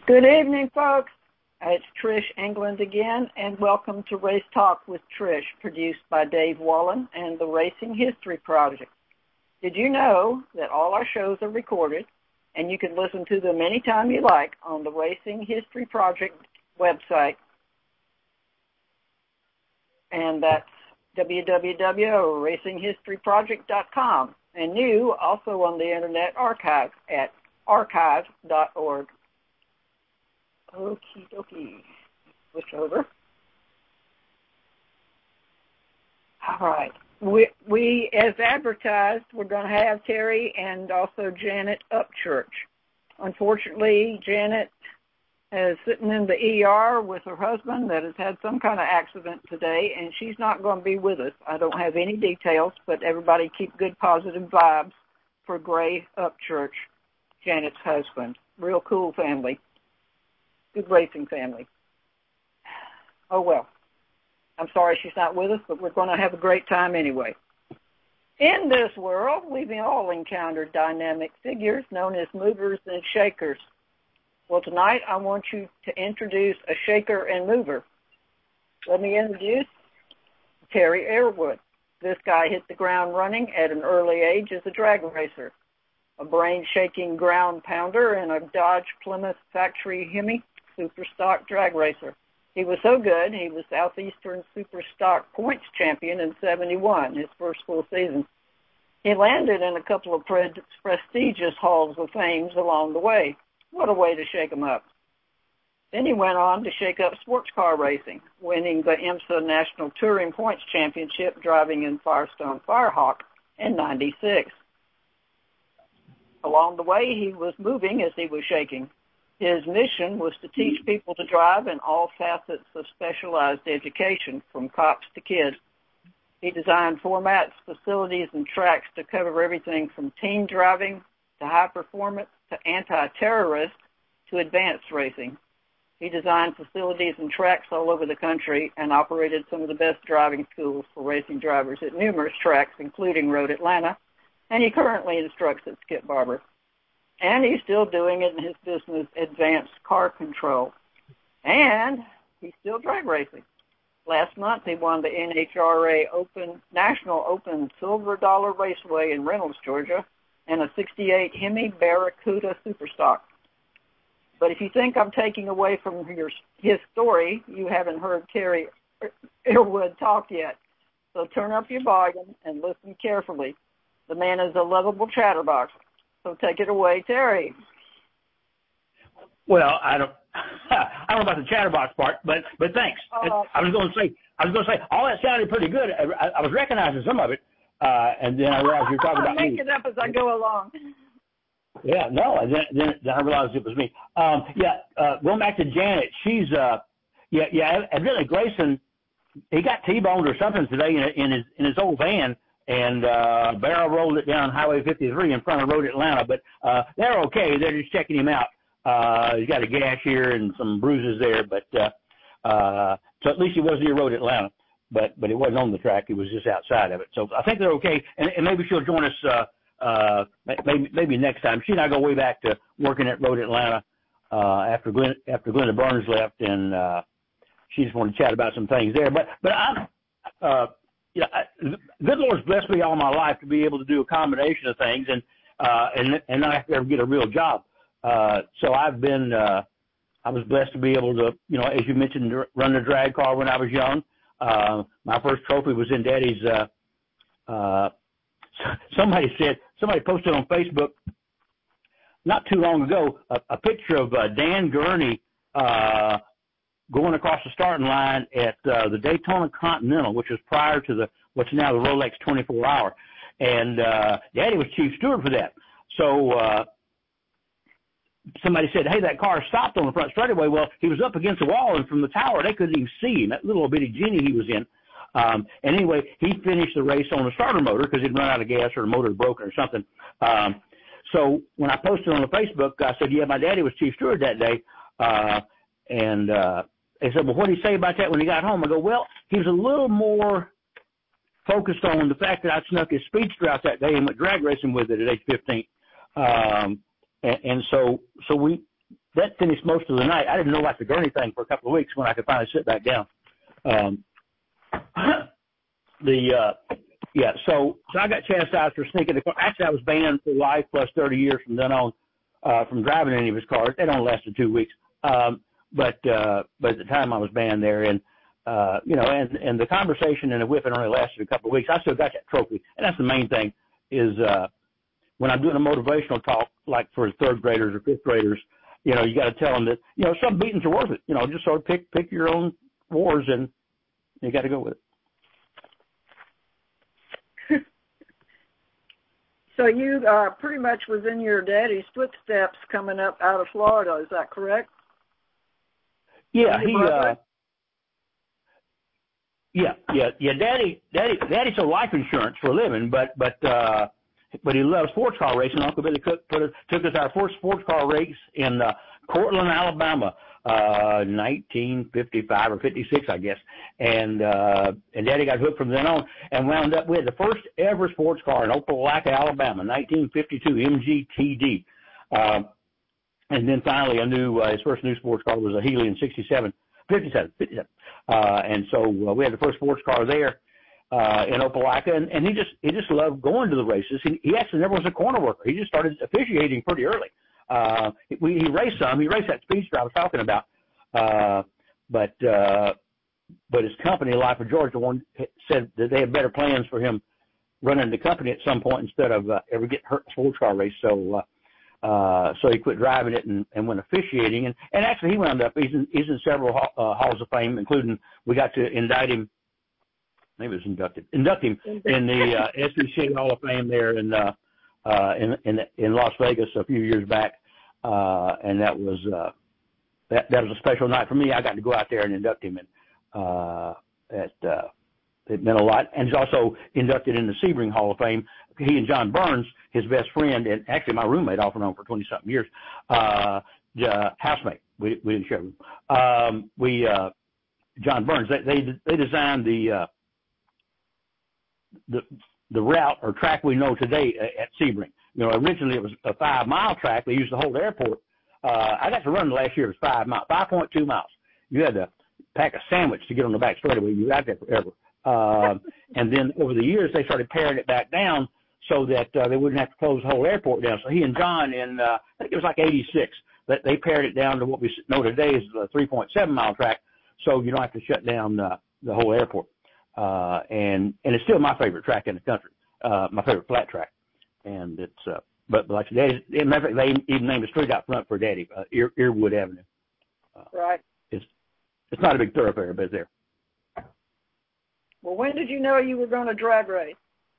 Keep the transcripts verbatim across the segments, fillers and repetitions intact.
Good evening, folks. It's Trish England again, and welcome to Race Talk with Trish, produced by Dave Wallen and the Racing History Project. Did you know that all our shows are recorded, and you can listen to them anytime you like on the Racing History Project website, and that's w w w dot racing history project dot com, and new also on the Internet Archive at archive dot org. Okie dokie. Switch over. All right. We, we, as advertised, we're going to have Terry and also Janet Upchurch. Unfortunately, Janet is sitting in the E R with her husband that has had some kind of accident today, and she's not going to be with us. I don't have any details, but everybody keep good positive vibes for Gray Upchurch, Janet's husband. Real cool family. Good racing family. Oh, well. I'm sorry she's not with us, but we're going to have a great time anyway. In this world, we've all encountered dynamic figures known as movers and shakers. Well, tonight I want you to introduce a shaker and mover. Let me introduce Terry Airwood. This guy hit the ground running at an early age as a drag racer, a brain-shaking ground pounder and a Dodge Plymouth factory Hemi super stock drag racer. He was so good, he was Southeastern super stock points champion in seventy-one, his first full season. He landed in a couple of pre- prestigious halls of fame along the way. What a way to shake him up. Then he went on to shake up sports car racing, winning the IMSA National Touring Points Championship driving in Firestone Firehawk in ninety-six. Along the way, he was moving as he was shaking. His mission was to teach people to drive in all facets of specialized education, from cops to kids. He designed formats, facilities, and tracks to cover everything from teen driving to high performance to anti-terrorist to advanced racing. He designed facilities and tracks all over the country and operated some of the best driving schools for racing drivers at numerous tracks, including Road Atlanta, and he currently instructs at Skip Barber. And he's still doing it in his business, Advanced Car Control. And he's still drag racing. Last month, he won the N H R A Open National Open Silver Dollar Raceway in Reynolds, Georgia, and a sixty-eight Hemi Barracuda Superstock. But if you think I'm taking away from your, his story, you haven't heard Terry Airwood talk yet. So turn up your volume and listen carefully. The man is a lovable chatterbox. So take it away, Terry. Well, I don't, I don't know about the chatterbox part, but but thanks. Uh, I was going to say, I was going to say, all that sounded pretty good. I, I was recognizing some of it, uh, and then I realized you were talking about me. me. Make it up as I go along. Yeah, no, and then, then, then I realized it was me. Um, yeah, uh, going back to Janet, she's, uh, yeah, yeah, evidently Grayson, he got T-boned or something today in, in his in his old van. And uh, barrel rolled it down Highway fifty-three in front of Road Atlanta. But uh, they're okay. They're just checking him out. Uh, he's got a gash here and some bruises there. But uh, uh, so at least he was near Road Atlanta. But but it wasn't on the track. He was just outside of it. So I think they're okay. And, and maybe she'll join us uh, uh, maybe maybe next time. She and I go way back to working at Road Atlanta uh, after Glenn, after Glenda Burns left, and uh, she just wanted to chat about some things there. But but I'm. Uh, Yeah, I, good Lord's blessed me all my life to be able to do a combination of things, and uh, and and not have to ever get a real job. Uh, so I've been, uh, I was blessed to be able to, you know, as you mentioned, run the drag car when I was young. Uh, my first trophy was in Daddy's. Uh, uh, somebody said, somebody posted on Facebook not too long ago a, a picture of uh, Dan Gurney. Uh, going across the starting line at uh, the Daytona Continental, which was prior to the what's now the Rolex twenty-four hour. And uh, Daddy was chief steward for that. So uh, somebody said, hey, that car stopped on the front straightaway. Well, he was up against the wall, and from the tower, they couldn't even see him, that little bitty Genie he was in. Um, and anyway, he finished the race on a starter motor because he'd run out of gas or the motor had broken or something. Um, so when I posted on the Facebook, I said, yeah, my daddy was chief steward that day. Uh, and uh, they said, well, what did he say about that when he got home? I go, well, he was a little more focused on the fact that I snuck his Speedster out that day and went drag racing with it at age fifteen. Um, and, and so, so we, that finished most of the night. I didn't know I could do anything for a couple of weeks when I could finally sit back down. Um, the uh, yeah, so so I got chastised for sneaking the car. Actually, I was banned for life plus thirty years from then on uh, from driving any of his cars. It only lasted two weeks, um, but uh, but at the time I was banned there, and uh, you know, and and the conversation and the whipping only lasted a couple of weeks. I still got that trophy, and that's the main thing. Is uh, when I'm doing a motivational talk, like for third graders or fifth graders, you know, you got to tell them that you know some beatings are worth it. You know, just sort of pick pick your own wars, and you got to go with it. So you uh, pretty much was in your daddy's footsteps coming up out of Florida. Is that correct? Yeah, he. Uh, yeah, yeah, yeah. Daddy, daddy, daddy sold life insurance for a living, but but uh, but he loves sports car racing. Uncle Billy Cook put us, took us our first sports car race in uh, Cortland, Alabama, uh, nineteen fifty-five or fifty-six, I guess. And uh, and Daddy got hooked from then on and wound up with the first ever sports car in Opelika, Alabama, nineteen fifty-two M G T D. Uh, and then finally, a new uh, his first new sports car was a Healy in sixty-seven, fifty-seven, fifty-seven. Uh, and so uh, we had the first sports car there. Uh, in Opelika, and, and he just he just loved going to the races. He, he actually never was a corner worker. He just started officiating pretty early. Uh, we, he raced some. He raced that speedster I was talking about. Uh, but uh, but his company, Life of Georgia, one said that they had better plans for him running the company at some point instead of uh, ever getting hurt in a sports car race. So uh, uh, so he quit driving it and, and went officiating. And, and actually he wound up he's in, he's in several uh, halls of fame, including we got to indict him. Maybe it was inducted. Induct him in the uh, S E C Hall of Fame there in uh, uh, in, in in Las Vegas a few years back, uh, and that was uh, that that was a special night for me. I got to go out there and induct him, and uh, at uh, it meant a lot. And he's also inducted in the Sebring Hall of Fame. He and John Burns, his best friend, and actually my roommate off and on for twenty something years, uh, uh, housemate. We we didn't share a room. Um, we uh, John Burns. They they they designed the uh, the the route or track we know today at Sebring. You know, originally it was a five mile track. They used to hold the airport. Uh, I got to run last year. It was five miles, five point two miles. You had to pack a sandwich to get on the back straightaway. You got there forever. Uh, and then over the years they started paring it back down so that uh, they wouldn't have to close the whole airport down. So he and John in uh, I think it was like eighty-six, that they pared it down to what we know today is the three point seven mile track. So you don't have to shut down uh, the whole airport. Uh, and, and it's still my favorite track in the country, uh, my favorite flat track. And it's, uh, but, but like Daddy, in fact, they even named a street out front for Daddy, uh, Ear, Earwood Avenue. Uh, right. It's, it's not a big thoroughfare, but it's there. Well, when did you know you were going to drag race?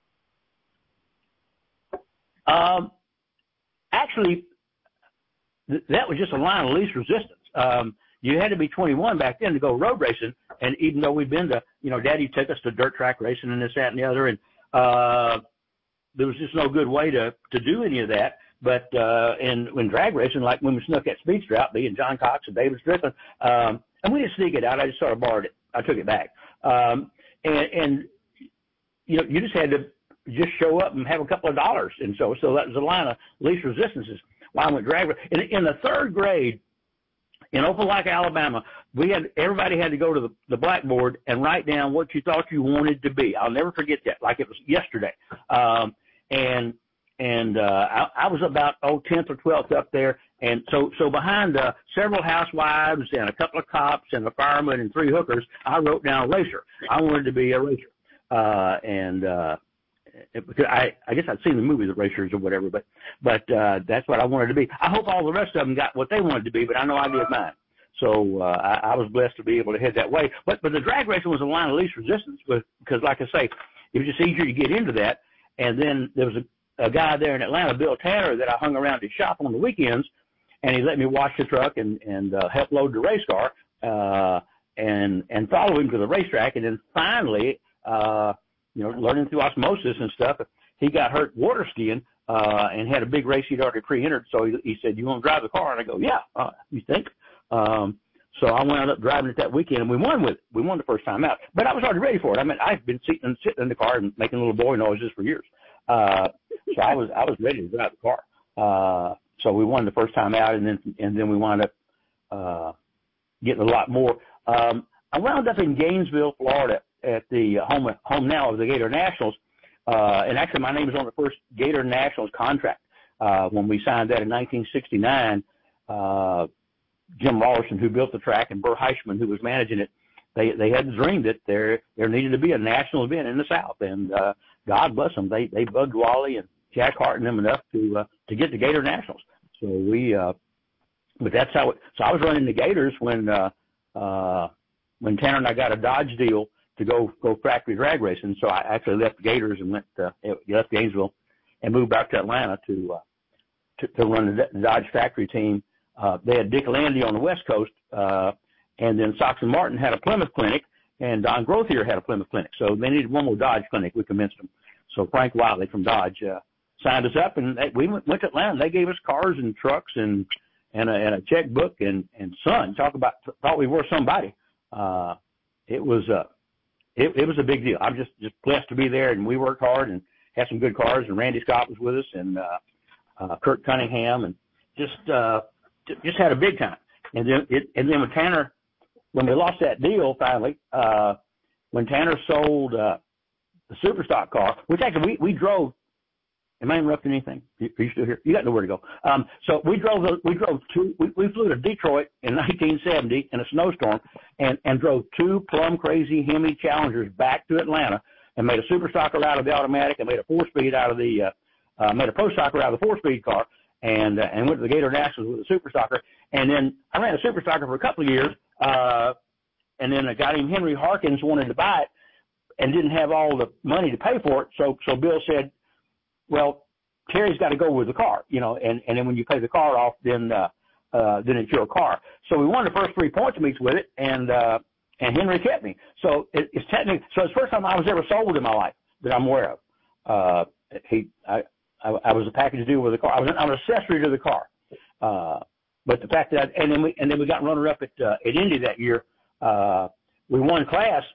Um, actually, th- that was just a line of least resistance. Um, You had to be twenty-one back then to go road racing, and even though we'd been to, you know, Daddy took us to dirt track racing and this, that, and the other, and uh, there was just no good way to to do any of that. But uh, and when drag racing, like when we snuck that speedster out, me and John Cox and David Strickland, um, and we didn't sneak it out. I just sort of borrowed it. I took it back, um, and, and you know, you just had to just show up and have a couple of dollars, and so so that was a line of least resistances. Why I went drag racing in, in the third grade. In Opelika, Alabama, we had everybody had to go to the, the blackboard and write down what you thought you wanted to be. I'll never forget that, like it was yesterday. Um, and and uh, I, I was about oh tenth or twelfth up there, and so so behind uh, several housewives and a couple of cops and a fireman and three hookers, I wrote down racer. I wanted to be a racer, uh, and uh, it, because I I guess I'd seen the movie The Racers or whatever, but but uh, that's what I wanted to be. I hope all the rest of them got what they wanted to be, but I know I did mine. So uh, I, I was blessed to be able to head that way. But but the drag racing was a line of least resistance, because like I say, it was just easier to get into that. And then there was a, a guy there in Atlanta, Bill Tanner, that I hung around his shop on the weekends, and he let me wash the truck and and uh, help load the race car, uh, and and follow him to the racetrack. And then finally, uh, you know, learning through osmosis and stuff, he got hurt water skiing uh, and had a big race he'd already pre-entered. So he, he said, "You want to drive the car?" And I go, "Yeah." Uh, you think? Um, so I wound up driving it that weekend, and we won with it. We won the first time out. But I was already ready for it. I mean, I've been sitting, sitting in the car and making little boy noises for years. Uh, so I was I was ready to drive the car. Uh, so we won the first time out, and then and then we wound up uh, getting a lot more. Um, I wound up in Gainesville, Florida, at the home home now of the Gator Nationals, uh, and actually my name was on the first Gator Nationals contract uh, when we signed that in nineteen sixty-nine. Uh, Jim Rawlinson, who built the track, and Burr Heisman, who was managing it, they they had the dream that there there needed to be a national event in the South, and uh, God bless them, they they bugged Wally and Jack Hart and them enough to uh, to get the Gator Nationals. So we, uh, but that's how it. So I was running the Gators when uh, uh, when Tanner and I got a Dodge deal to go go factory drag racing. So I actually left the Gators and went uh, left Gainesville and moved back to Atlanta to uh, to, to run the Dodge factory team. Uh, they had Dick Landy on the West Coast, uh, and then Sox and Martin had a Plymouth clinic, and Don Grothier had a Plymouth clinic. So they needed one more Dodge clinic. We convinced them. So Frank Wiley from Dodge uh, signed us up, and they, we went, went to Atlanta. They gave us cars and trucks and and a, and a checkbook and and son. Talk about thought we were somebody. Uh, it was uh, it, it was a big deal. I'm just just blessed to be there, and we worked hard and had some good cars. And Randy Scott was with us, and uh, uh, Kurt Cunningham, and just. Uh, Just had a big time, and then it, and then when Tanner, when we lost that deal finally, uh, when Tanner sold uh, the Superstock car, which actually we, we drove. Am I interrupting anything? Are you still here? You got nowhere to go. Um, so we drove the, we drove two. We, we flew to Detroit in nineteen seventy in a snowstorm, and and drove two plum crazy Hemi Challengers back to Atlanta, and made a Superstocker out of the automatic, and made a four speed out of the uh, uh, made a Pro Stocker out of the four speed car. And uh, and went to the Gator Nationals with a Super Stocker. And then I ran a Super Stocker for a couple of years. Uh, and then a guy named Henry Harkins wanted to buy it and didn't have all the money to pay for it. So so Bill said, well, Terry's got to go with the car, you know. And, and then when you pay the car off, then uh, uh, then it's your car. So we won the first three points meets with it, and uh, and Henry kept me. So it, it's technically so it's the first time I was ever sold in my life that I'm aware of. Uh, he I. I, I was a package deal with the car. I was an, I was an accessory to the car. Uh, but the fact that, and then we, and then we got runner up at, uh, at Indy that year. Uh, we won class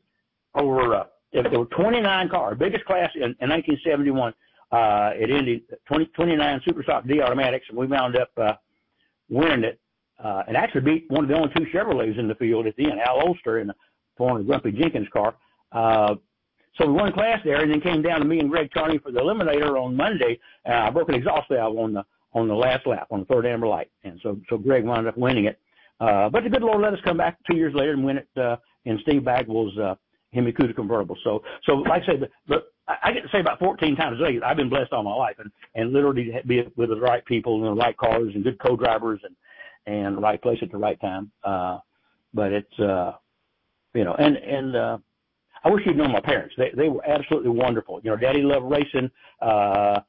over, uh, there were twenty-nine cars, biggest class in, in nineteen seventy-one, uh, at Indy, twenty, twenty-nine Superstock D automatics, and we wound up, uh, winning it, uh, and actually beat one of the only two Chevrolets in the field at the end, Al Olster in the, for the Grumpy Jenkins car. Uh, So we won class there, and then came down to me and Greg Charney for the Eliminator on Monday. Uh, I broke an exhaust valve on the on the last lap on the third amber light, and so so Greg wound up winning it. Uh, but the good Lord let us come back two years later and win it uh, in Steve Bagwell's uh, Hemi Cuda convertible. So so like I say, but, but I get to say about fourteen times a day I've been blessed all my life, and and literally be with the right people and the right cars and good co-drivers and and the right place at the right time. Uh, but it's uh, you know, and and uh, I wish you'd known my parents. They they were absolutely wonderful. You know, Daddy loved racing, uh,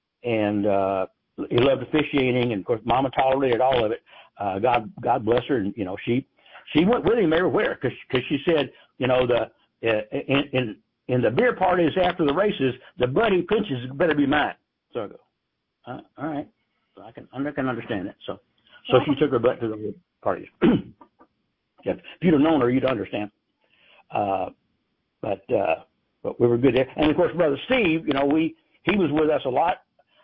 and uh, he loved officiating, and of course, Mama tolerated all of it. Uh, God God bless her, and you know, she she went with him everywhere because because she said, you know, the uh, in, in in the beer parties after the races, the buddy pinches better be mine. So I go, uh, all right, so I can I can understand that. So so she took her butt to the parties. Yeah, if you'd have known her, you'd understand. Uh, But, uh, but we were good there. And of course, Brother Steve, you know, we, he was with us a lot,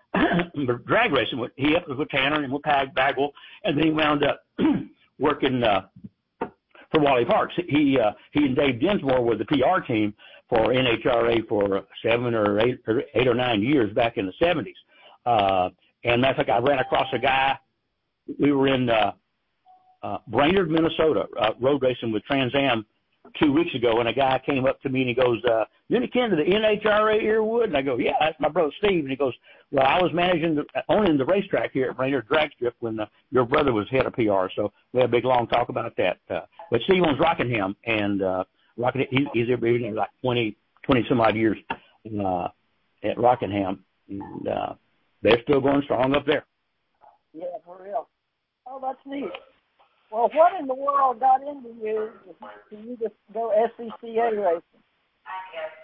drag racing. With, he was with Tanner and with Pag Bagwell, and then he wound up working, uh, for Wally Parks. He, uh, he and Dave Dinsmore were the P R team for N H R A for seven or eight or eight or nine years back in the seventies. Uh, and that's like I ran across a guy. We were in, uh, uh, Brainerd, Minnesota, uh, road racing with Trans Am two weeks ago, and a guy came up to me and he goes, uh, you any kin to the N H R A Earwood? And I go, yeah, that's my brother Steve. And he goes, well, I was managing, the, owning the racetrack here at Brainerd Drag Strip when uh, your brother was head of P R. So we had a big, long talk about that. Uh, but Steve owns Rockingham, and uh, Rockingham, he, he's been there like twenty, twenty some odd years uh, at Rockingham. And uh, they're still going strong up there. Yeah, for real. Oh, that's neat. Well, what in the world got into you for you to go S C C A racing? I guess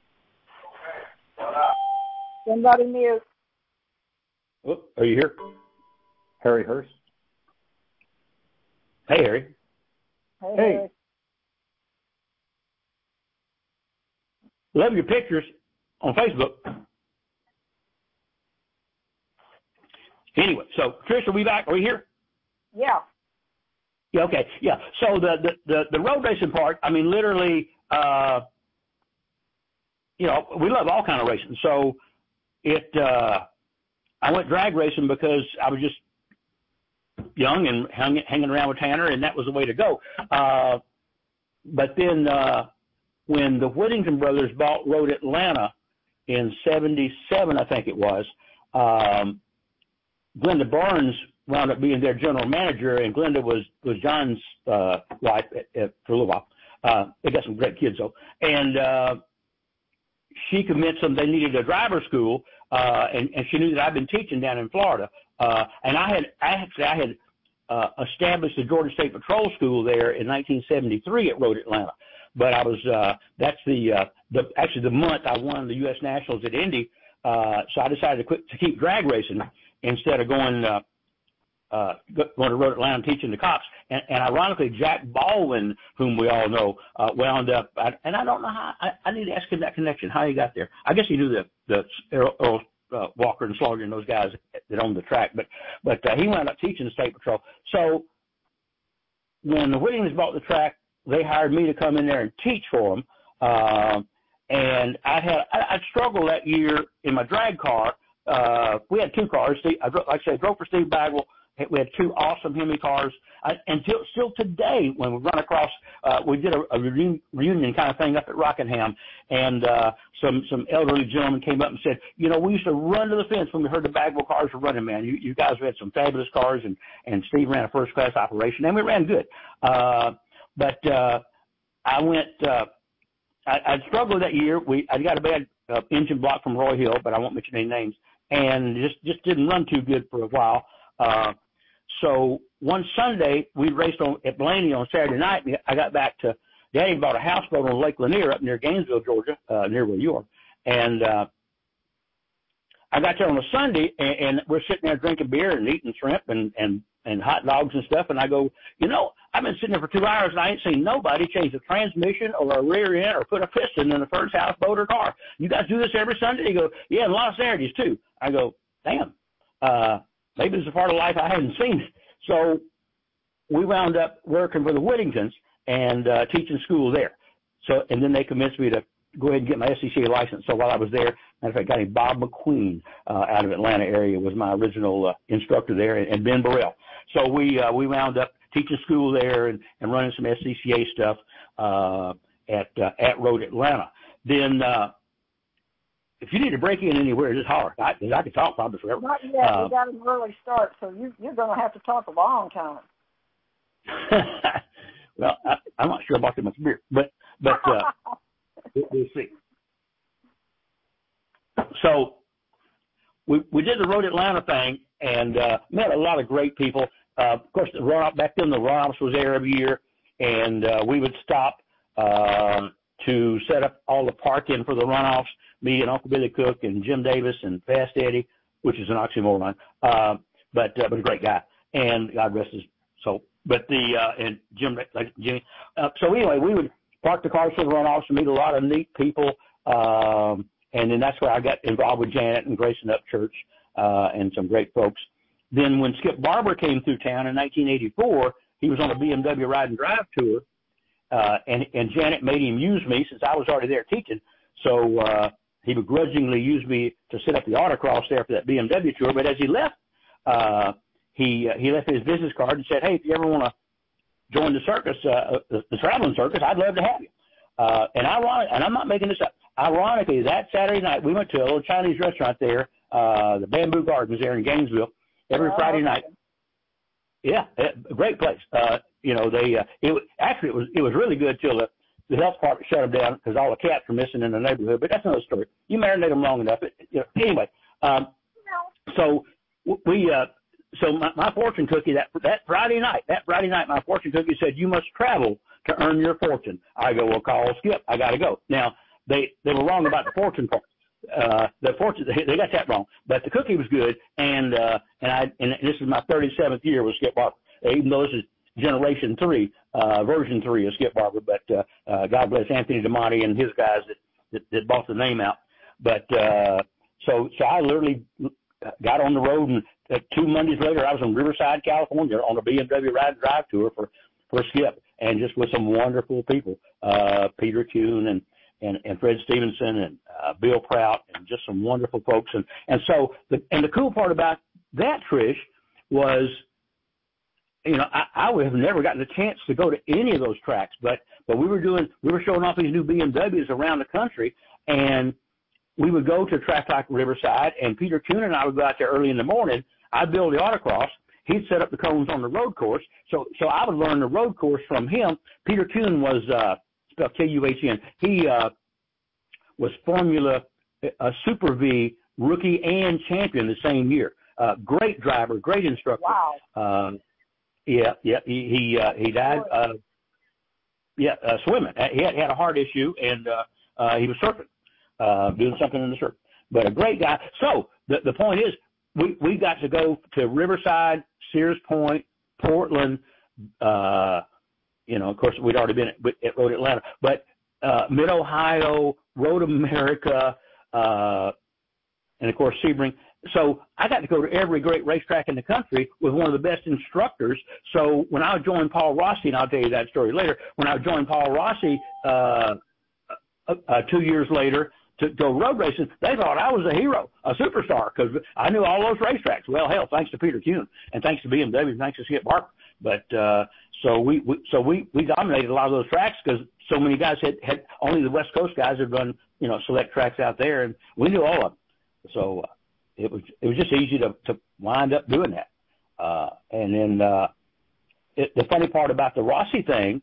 so. Somebody mute. Oh, are you here? Harry Hurst. Hey, Harry. Hey. Hey. Harry. Love your pictures on Facebook. anyway, so Trish, are we back? Are we here? Yeah. Yeah. Okay. Yeah. So the the the, the road racing part, I mean, literally, uh, you know, we love all kind of racing. So it, uh, I went drag racing because I was just young and hung, hanging around with Tanner, and that was the way to go. Uh, but then uh, when the Whittington brothers bought Road Atlanta in seventy-seven, I think it was, um, Glenda Barnes wound up being their general manager, and Glenda was, was John's uh, wife at, at, for a little while. Uh, they got some great kids, though. And uh, she convinced them they needed a driver school, uh, and, and she knew that I'd been teaching down in Florida. Uh, and I had actually I had uh, established the Georgia State Patrol School there in nineteen seventy-three at Road Atlanta. But I was uh, that's the uh, the actually the month I won the U S Nationals at Indy, uh, so I decided to quit to keep drag racing instead of going uh, uh, going to Road Atlanta and teaching the cops. And, and ironically, Jack Baldwin, whom we all know, uh, wound up. I, and I don't know how. I, I need to ask him that connection how he got there. I guess he knew the the Earl, Earl uh, Walker and Slaughter and those guys that owned the track, but but uh, he wound up teaching the State Patrol. So when the Whittingtons bought the track, they hired me to come in there and teach for them. Uh, and I had I, I struggled that year in my drag car. Uh, we had two cars. Steve, I, like I said, I drove for Steve Bagwell. We had two awesome Hemi cars. I, until still today, when we run across, uh, we did a, a reunion, reunion kind of thing up at Rockingham, and uh, some some elderly gentlemen came up and said, you know, we used to run to the fence when we heard the Bagwell cars were running. Man, you, you guys had some fabulous cars, and and Steve ran a first class operation, and we ran good. Uh, but uh, I went. Uh, I, I struggled that year. We I got a bad uh, engine block from Roy Hill, but I won't mention any names, and just just didn't run too good for a while. Uh, So one Sunday, we raced on at Blaney on Saturday night. And I got back to Daddy bought a houseboat on Lake Lanier up near Gainesville, Georgia, uh, near where you are. And uh, I got there on a Sunday, and, and we're sitting there drinking beer and eating shrimp and, and, and hot dogs and stuff. And I go, you know, I've been sitting there for two hours, and I ain't seen nobody change a transmission or a rear end or put a piston in the first houseboat or car. You guys do this every Sunday? He goes, yeah, and a lot of Saturdays, too. I go, damn. Uh, maybe it's a part of life I hadn't seen. So we wound up working for the Whittingtons and uh, teaching school there. So, and then they convinced me to go ahead and get my S C C A license. So while I was there, matter of fact, a guy named Bob McQueen uh, out of Atlanta area was my original uh, instructor there, and, and Ben Burrell. So we uh, we wound up teaching school there and, and running some S C C A stuff uh, at uh, at Road Atlanta. Then. Uh, If you need to break in anywhere, just holler. I, I could talk probably forever. Not yet. Uh, we got an early start, so you, you're going to have to talk a long time. Well, I, I'm not sure about that much beer, but but uh, we'll see. So we we did the Road Atlanta thing and uh, met a lot of great people. Uh, of course, the run back then, the runoffs was there every year, and uh, we would stop uh, to set up all the parking for the runoffs. Me and Uncle Billy Cook and Jim Davis and Fast Eddie, which is an oxymoron, uh, but uh, but a great guy, and God rest his soul. But the uh, and Jim, like Jimmy. Uh, so anyway, we would park the cars for the runoffs and meet a lot of neat people, um, and then that's where I got involved with Janet and Grayson Upchurch uh, and some great folks. Then when Skip Barber came through town in nineteen eighty-four, he was on a B M W Ride and Drive tour, uh, and and Janet made him use me since I was already there teaching. So. Uh, He begrudgingly used me to set up the autocross there for that B M W tour. But as he left, uh, he uh, he left his business card and said, "Hey, if you ever want to join the circus, uh, the, the traveling circus, I'd love to have you." Uh, and I want, and I'm not making this up. Ironically, that Saturday night we went to a little Chinese restaurant there, uh, the Bamboo Gardens there in Gainesville, every oh, Friday night. Yeah, a great place. Uh, you know, they uh, it actually it was it was really good till the. The health department shut them down because all the cats were missing in the neighborhood, but that's another story. You marinate them long enough. It, you know, anyway, um, so we, uh, so my, my fortune cookie that that Friday night, that Friday night, my fortune cookie said, "You must travel to earn your fortune." I go, "Well, call Skip. I got to go." Now they they were wrong about the fortune part. Uh, the fortune they got that wrong, but the cookie was good, and uh, and I and this is my thirty-seventh year with Skip Barber, even though this is generation three, uh, version three of Skip Barber, but, uh, uh, God bless Anthony DeMonte and his guys that, that, that bought the name out. But, uh, so, so I literally got on the road, and uh, two Mondays later, I was in Riverside, California, on a B M W Ride and Drive tour for for Skip, and just with some wonderful people, uh, Peter Kuhn and and and Fred Stevenson and uh, Bill Prout, and just some wonderful folks. And and so the and the cool part about that, Trish, was, you know, I, I would have never gotten a chance to go to any of those tracks, but but we were doing we were showing off these new B M Ws around the country, and we would go to a track like Riverside, and Peter Kuhn and I would go out there early in the morning. I'd build the autocross. He'd set up the cones on the road course. So so I would learn the road course from him. Peter Kuhn was uh, spelled K U H N. He uh, was Formula uh, Super V rookie and champion the same year. Uh, great driver, great instructor. Wow. Um, yeah, yeah. He he, uh, he died. Uh, yeah, uh, swimming. He had, had a heart issue, and uh, uh, he was surfing. Uh, doing something in the surf, but a great guy. So the the point is, we we got to go to Riverside, Sears Point, Portland. Uh, you know, of course, we'd already been at, at Road Atlanta, but uh, Mid Ohio, Road America, uh, and of course Sebring. So I got to go to every great racetrack in the country with one of the best instructors. So when I joined Paul Rossi, and I'll tell you that story later. When I joined Paul Rossi uh, uh, two years later to go road racing, they thought I was a hero, a superstar, because I knew all those racetracks. Well, hell, thanks to Peter Kuhn, and thanks to B M W, and thanks to Skip Barber. But uh, so we, we so we, we dominated a lot of those tracks because so many guys had, had only the West Coast guys had run, you know, select tracks out there, and we knew all of them. So uh, it was it was just easy to, to wind up doing that. Uh, and then uh, it, the funny part about the Rossi thing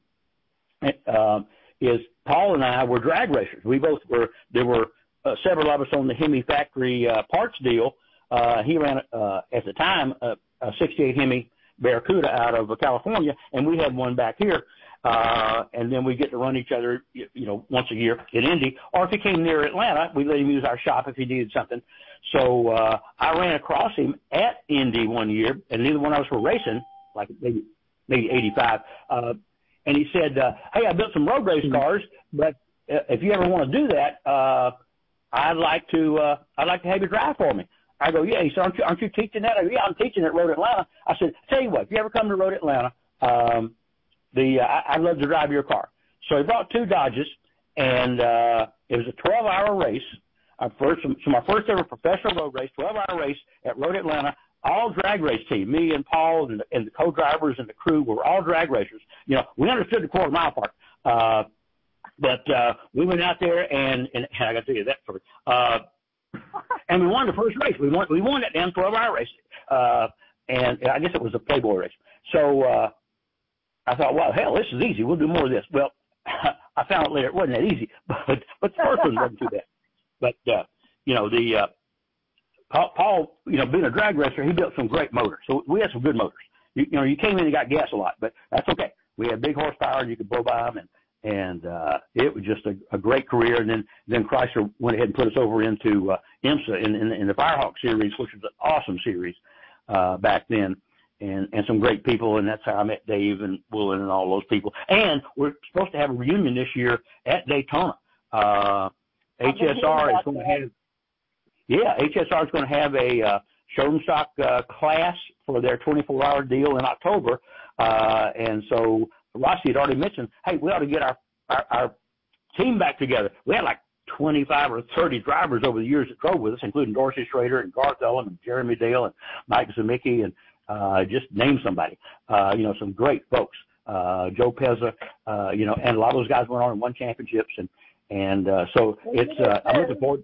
uh, is Paul and I were drag racers. We both were. There were uh, several of us on the Hemi factory uh, parts deal. Uh, he ran uh, at the time uh, a sixty-eight Hemi Barracuda out of uh, California, and we had one back here. Uh, and then we get to run each other, you, you know, once a year in Indy. Or if he came near Atlanta, we let him use our shop if he needed something. So uh, I ran across him at Indy one year, and neither one of us were racing, like maybe maybe eighty-five. Uh, And he said, uh, hey, I built some road race cars, but uh, if you ever want to do that, uh, I'd like to, uh, I'd like to have you drive for me. I go, yeah. He said, aren't you, aren't you teaching that? I go, yeah, I'm teaching at Road Atlanta. I said, tell you what, if you ever come to Road Atlanta, um, the, uh, I, I'd love to drive your car. So he brought two Dodges, and, uh, it was a twelve hour race. Our first, so my first ever professional road race, twelve hour race at Road Atlanta. All drag race team, me and Paul and, and the co-drivers and the crew were all drag racers. You know, we understood the quarter mile part. Uh, but, uh, we went out there and, and, and I got to tell you that story. Uh, and we won the first race. We won, we won that damn twelve hour race. Uh, and I guess it was a Playboy race. So, uh, I thought, well, hell, this is easy. We'll do more of this. Well, I found out later it wasn't that easy, but, but the first one wasn't too bad. But, uh, you know, the, uh, Paul, Paul, you know, being a drag racer, he built some great motors. So we had some good motors. You, you know, you came in and got gas a lot, but that's okay. We had big horsepower, and you could blow by them, and and uh, it was just a, a great career. And then then Chrysler went ahead and put us over into uh, IMSA in, in, in the Firehawk series, which was an awesome series uh, back then, and and some great people. And that's how I met Dave and Woolen and all those people. And we're supposed to have a reunion this year at Daytona. Uh, H S R is going to have. Yeah, H S R is going to have a uh, showroom stock uh, class for their twenty-four hour deal in October. Uh, and so Rossi had already mentioned, hey, we ought to get our, our, our team back together. We had like twenty-five or thirty drivers over the years that drove with us, including Dorsey Schrader and Garth Ellum and Jeremy Dale and Mike Zemicki and uh, just name somebody. Uh, you know, some great folks. Uh, Joe Pezza, uh, you know, and a lot of those guys went on and won championships. And, and uh, so it's, uh, I'm looking forward.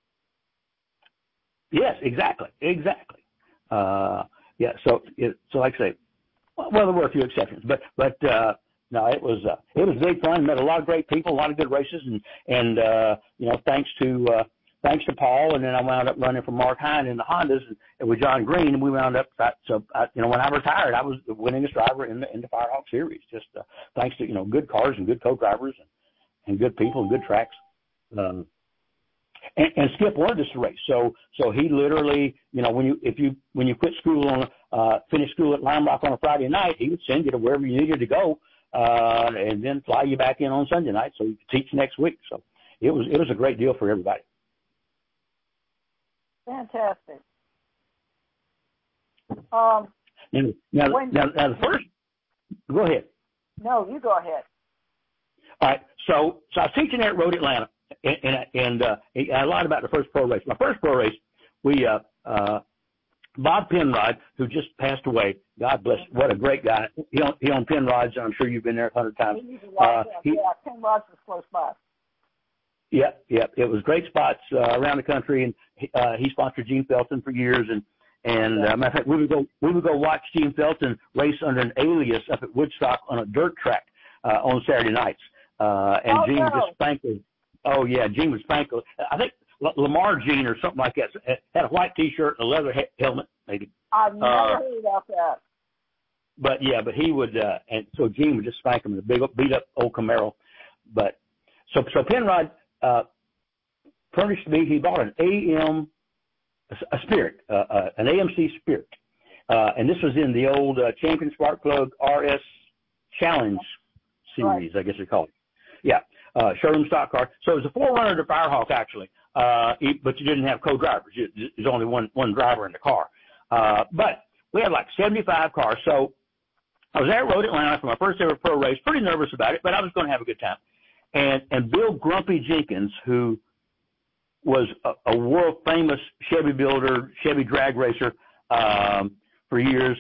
Yes, exactly, exactly. Uh, yeah, so it, so like I say, well, there were a few exceptions, but but uh, no, it was uh, it was big fun. Met a lot of great people, a lot of good races, and and uh, you know, thanks to uh, thanks to Paul, and then I wound up running for Mark Hine in the Hondas, and, and with John Green, and we wound up. So I, you know, when I retired, I was the winningest driver in the in the Firehawk series, just uh, thanks to you know good cars and good co-drivers and, and good people and good tracks. Um, And, and Skip wanted us to race, so so he literally, you know, when you if you when you quit school on uh, finish school at Lime Rock on a Friday night, he would send you to wherever you needed to go, uh, and then fly you back in on Sunday night so you could teach next week. So it was it was a great deal for everybody. Fantastic. Um, Now, now, when, now, now the first, go ahead. No, you go ahead. All right. So, so I was teaching there at Road Atlanta, and, and, and uh, I lied about the first pro race. My first pro race, we, uh, uh, Bob Penrod, who just passed away, God bless, what a great guy. He owned, he owned Penrod's, and I'm sure you've been there a hundred times. Uh, he, yeah, Penrod's was close by. Yeah, yeah. It was great spots uh, around the country, and uh, he sponsored Gene Felton for years. And and uh, matter of fact, we would go we would go watch Gene Felton race under an alias up at Woodstock on a dirt track uh, on Saturday nights. Uh, and oh, Gene no. would just spank him. Oh yeah, Gene would spank him. I think Lamar Gene or something like that had a white T-shirt and a leather he- helmet, maybe. I've never uh, heard about that. But yeah, but he would, uh, and so Gene would just spank him in a big beat up old Camaro. But so so Penrod uh, furnished me. He bought an A M, a, a Spirit, uh, uh, an A M C Spirit, uh, and this was in the old uh, Champion Spark Plug R S Challenge series, right. I guess they call it. Yeah, uh, showroom stock car. So it was a forerunner to Firehawk actually, uh, but you didn't have co-drivers. There's only one one driver in the car. Uh, but we had like seventy-five cars. So I was at Road Atlanta for my first ever pro race, pretty nervous about it, but I was going to have a good time. And and Bill Grumpy Jenkins, who was a, a world famous Chevy builder, Chevy drag racer um, for years.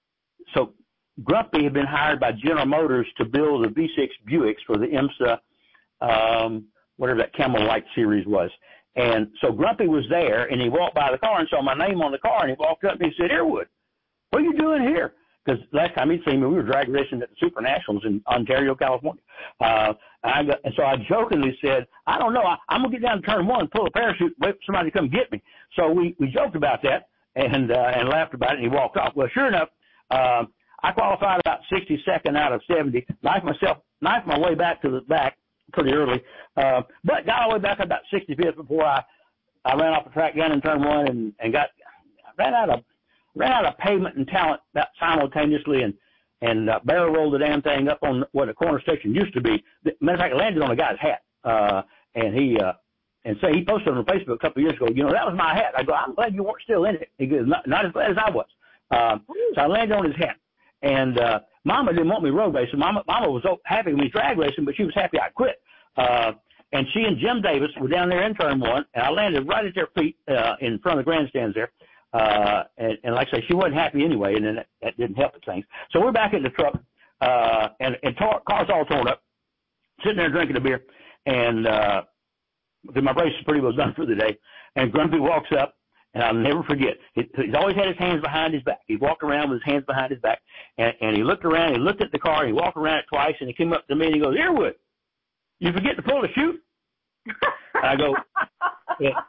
So Grumpy had been hired by General Motors to build the V six Buicks for the IMSA, um, whatever that Camel Light series was. And so Grumpy was there, and he walked by the car and saw my name on the car, and he walked up and he said, "Earwood, what are you doing here?" Because last time he'd seen me, we were drag racing at the Super Nationals in Ontario, California. Uh, I got, and so I jokingly said, "I don't know. I, I'm going to get down to turn one and pull a parachute and wait for somebody to come get me." So we, we joked about that and uh, and laughed about it, and he walked off. Well, sure enough, uh, I qualified about sixty-second out of seventy, knifed myself, knifed my way back to the back pretty early, uh, but got all the way back about sixty-fifth before I, I ran off the track down in turn one and, and got ran out of ran out of pavement and talent that simultaneously and and uh, barrel rolled the damn thing up on what a corner station used to be. Matter of fact, it landed on a guy's hat, uh, and he uh, and so he posted on Facebook a couple of years ago. You know, that was my hat. I go, "I'm glad you weren't still in it." He goes, "Not, not as glad as I was." Uh, so I landed on his hat. And uh, Mama didn't want me road racing. Mama, Mama was so happy with me drag racing, but she was happy I quit. Uh, and she and Jim Davis were down there in turn one, and I landed right at their feet uh, in front of the grandstands there. Uh, and, and like I say, she wasn't happy anyway, and then that, that didn't help with things. So we're back in the truck, uh, and, and tar- car's all torn up, sitting there drinking a beer, and uh, my race is pretty well done for the day. And Grumpy walks up. And I'll never forget, he, he's always had his hands behind his back. He walked around with his hands behind his back, and, and he looked around, he looked at the car, and he walked around it twice, and he came up to me and he goes, "Earwood, you forget to pull the chute?" And I go, yeah.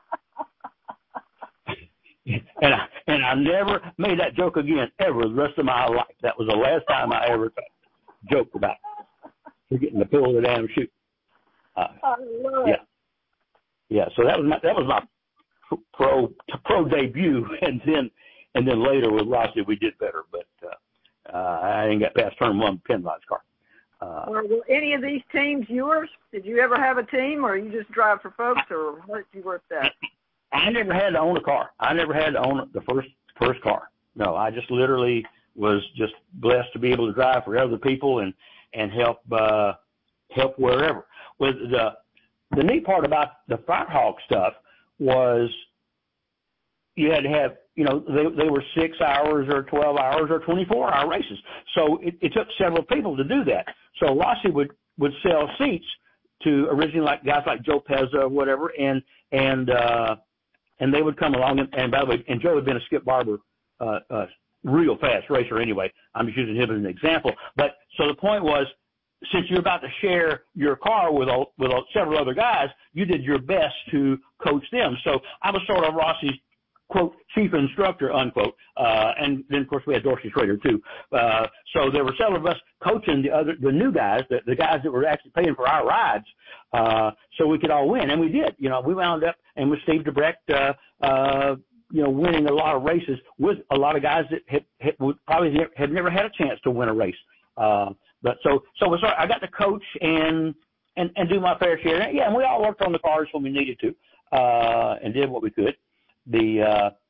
and, I, and I never made that joke again ever the rest of my life. That was the last time I ever joked about forgetting to pull the damn chute. Uh, I love yeah. it. Yeah, so that was my, that was my pro pro debut, and then and then later with Rossi we did better, but uh, uh, I didn't get past turn one Penrod's car. Uh, well, were any of these teams yours? Did you ever have a team, or you just drive for folks, or what did you work that? I never had to own a car. I never had to own the first first car. No, I just literally was just blessed to be able to drive for other people and and help uh, help wherever. With the the neat part about the Firehawk stuff was you had to have, you know, they they were six hours or twelve hours or twenty-four hour races. So it, it took several people to do that. So Rossi would, would sell seats to originally like guys like Joe Pezza or whatever, and and uh, and they would come along. And, and by the way, and Joe had been a Skip Barber uh, uh, real fast racer anyway. I'm just using him as an example. But so the point was, since you're about to share your car with a, with a, several other guys, you did your best to coach them. So I was sort of Rossi's, quote, chief instructor, unquote. Uh, and then, of course, we had Dorsey Schrader, too. Uh, so there were several of us coaching the other, the new guys, the, the guys that were actually paying for our rides, uh, so we could all win. And we did. You know, we wound up, and with Steve DeBrecht, uh, uh, you know, winning a lot of races with a lot of guys that had, had, would probably had never had a chance to win a race. Uh, But so, so was, I got to coach and, and, and do my fair share. Yeah, and we all worked on the cars when we needed to, uh, and did what we could. The, uh,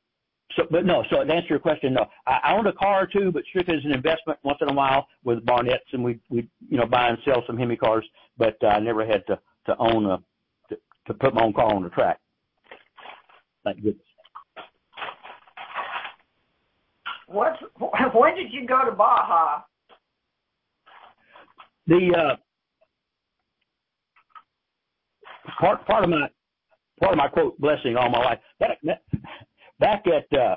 So, but no, so to answer your question, no. I, I owned a car or two, but strictly as an investment once in a while with Barnett's, and we, we, you know, buy and sell some Hemi cars, but uh, I never had to, to own a, to, to put my own car on the track. Thank goodness. What's, when did you go to Baja? The, uh, part, part of my, part of my quote blessing all my life, back, back at, uh,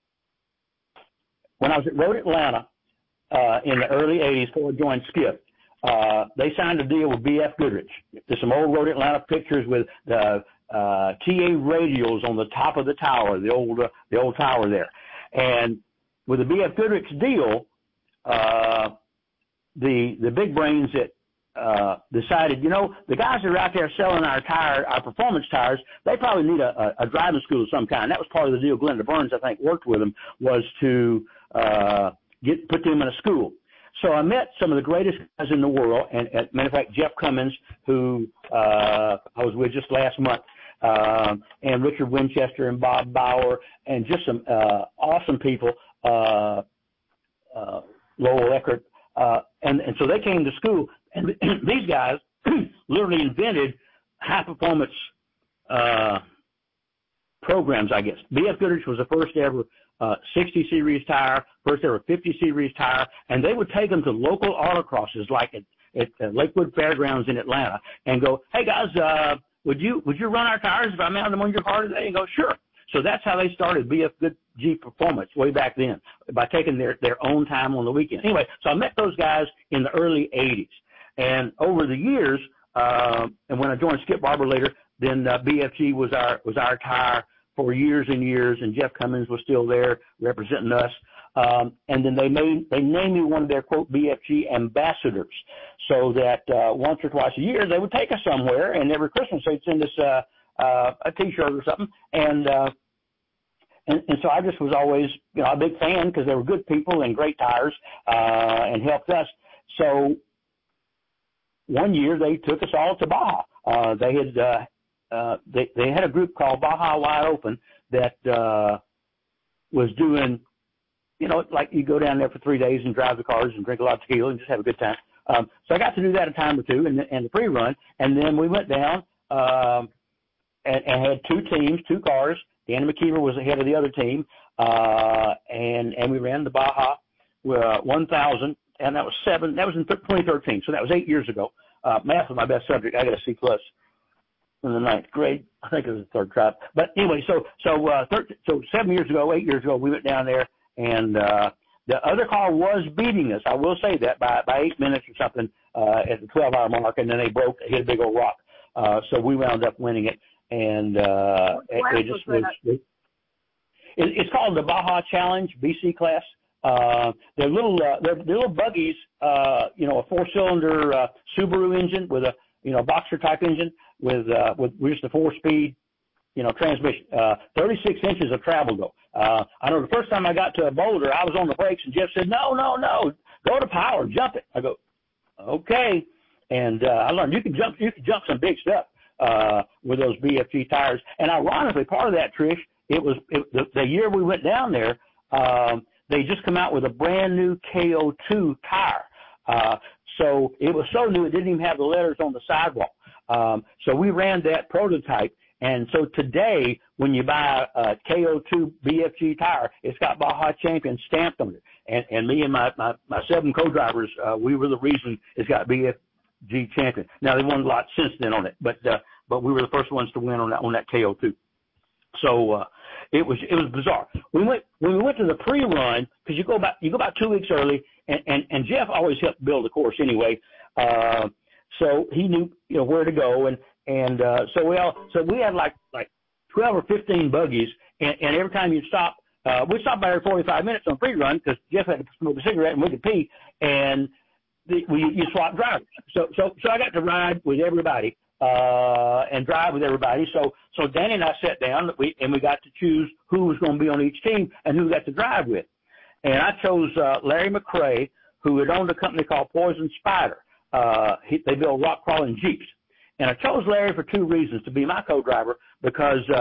when I was at Road Atlanta, uh, in the early eighties before I joined Skip, uh, they signed a deal with B F Goodrich. There's some old Road Atlanta pictures with the, uh, T A radios on the top of the tower, the old, uh, the old tower there. And with the B F Goodrich deal, uh, the, the big brains that, uh, decided, you know, the guys that are out there selling our tire, our performance tires, they probably need a, a, a driving school of some kind. That was part of the deal. Glenda Burns, I think, worked with them, was to, uh, get, put them in a school. So I met some of the greatest guys in the world, and, as a matter of fact, Jeff Cummins, who, uh, I was with just last month, um, and Richard Winchester and Bob Bauer, and just some, uh, awesome people, uh, uh, Lowell Eckert, uh, and, and so they came to school. And these guys literally invented high-performance uh, programs, I guess. B F Goodrich was the first ever uh, sixty series tire, first ever fifty series tire, and they would take them to local autocrosses like at, at, at Lakewood Fairgrounds in Atlanta and go, hey, guys, uh, would you would you run our tires if I mounted them on your car today? And go, sure. So that's how they started B F Good G Performance way back then, by taking their, their own time on the weekend. Anyway, so I met those guys in the early eighties. And over the years, uh, and when I joined Skip Barber later, then uh, B F G was our was our tire for years and years, and Jeff Cummins was still there representing us. Um, and then they made they named me one of their quote B F G ambassadors, so that uh, once or twice a year they would take us somewhere, and every Christmas they'd send us uh, uh, a T-shirt or something, and, uh, and and so I just was always you know a big fan because they were good people and great tires uh, and helped us. So one year they took us all to Baja. Uh, they had uh, uh, they they had a group called Baja Wide Open that uh, was doing, you know, like you go down there for three days and drive the cars and drink a lot of tequila and just have a good time. Um, so I got to do that a time or two and, and the pre-run, and then we went down um, and, and had two teams, two cars. Danny McKeever was the head of the other team, uh, and and we ran the Baja uh, one thousand. And that was seven, that was in twenty thirteen, so that was eight years ago. Uh, math was my best subject. I got a C plus in the ninth grade. I think it was the third try. But anyway, so, so, uh, thirteen, so seven years ago, eight years ago, we went down there, and, uh, the other car was beating us. I will say that by, by eight minutes or something, uh, at the twelve hour mark, and then they broke, hit a big old rock. Uh, so we wound up winning it, and, uh, it, it just was, it, it's called the Baja Challenge, B C class. Uh, they're little, uh, they're, they're little buggies, uh, you know, a four-cylinder, uh, Subaru engine with a, you know, boxer type engine with, uh, with just a four-speed, you know, transmission, uh, thirty-six inches of travel go. Uh, I know the first time I got to a boulder, I was on the brakes and Jeff said, no, no, no, go to power, jump it. I go, okay. And, uh, I learned you can jump, you can jump some big stuff, uh, with those B F G tires. And ironically, part of that, Trish, it was, it, the, the year we went down there, um, they just come out with a brand new K O two tire. Uh, so it was so new it didn't even have the letters on the sidewall. Um, so we ran that prototype. And so today, when you buy a K O two B F G tire, it's got Baja Champion stamped on it. And, and me and my, my, my seven co-drivers, uh, we were the reason it's got B F G Champion. Now, they won a lot since then on it, but, uh, but we were the first ones to win on that, on that K O two. So, uh, It was it was bizarre. We went when we went to the pre-run, because you go about you go about two weeks early, and, and, and Jeff always helped build the course anyway. Uh, so he knew you know where to go, and and uh, so we all so we had like like twelve or fifteen buggies, and, and every time you stop, uh, we stopped by every forty-five minutes on pre-run because Jeff had to smoke a cigarette and we could pee, and the, we you swap drivers. So so so I got to ride with everybody. Uh, and drive with everybody. So, so Danny and I sat down we, and we got to choose who was going to be on each team and who got to drive with. And I chose, uh, Larry McRae, who had owned a company called Poison Spider. Uh, he, they build rock crawling Jeeps. And I chose Larry for two reasons, to be my co-driver, because, uh,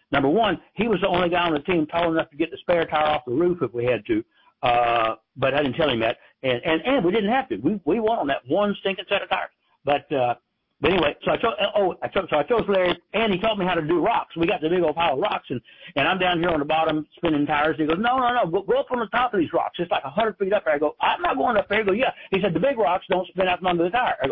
number one, he was the only guy on the team tall enough to get the spare tire off the roof if we had to. Uh, but I didn't tell him that. And, and, and we didn't have to. We, we won on that one stinking set of tires. But, uh, but anyway, so I chose, oh, I chose, so I chose Larry, and he taught me how to do rocks. We got the big old pile of rocks, and, and I'm down here on the bottom spinning tires. He goes, no, no, no, go, go up on the top of these rocks. It's like a hundred feet up there. I go, I'm not going up there. He goes, yeah. He said, the big rocks don't spin out from under the tire. I go,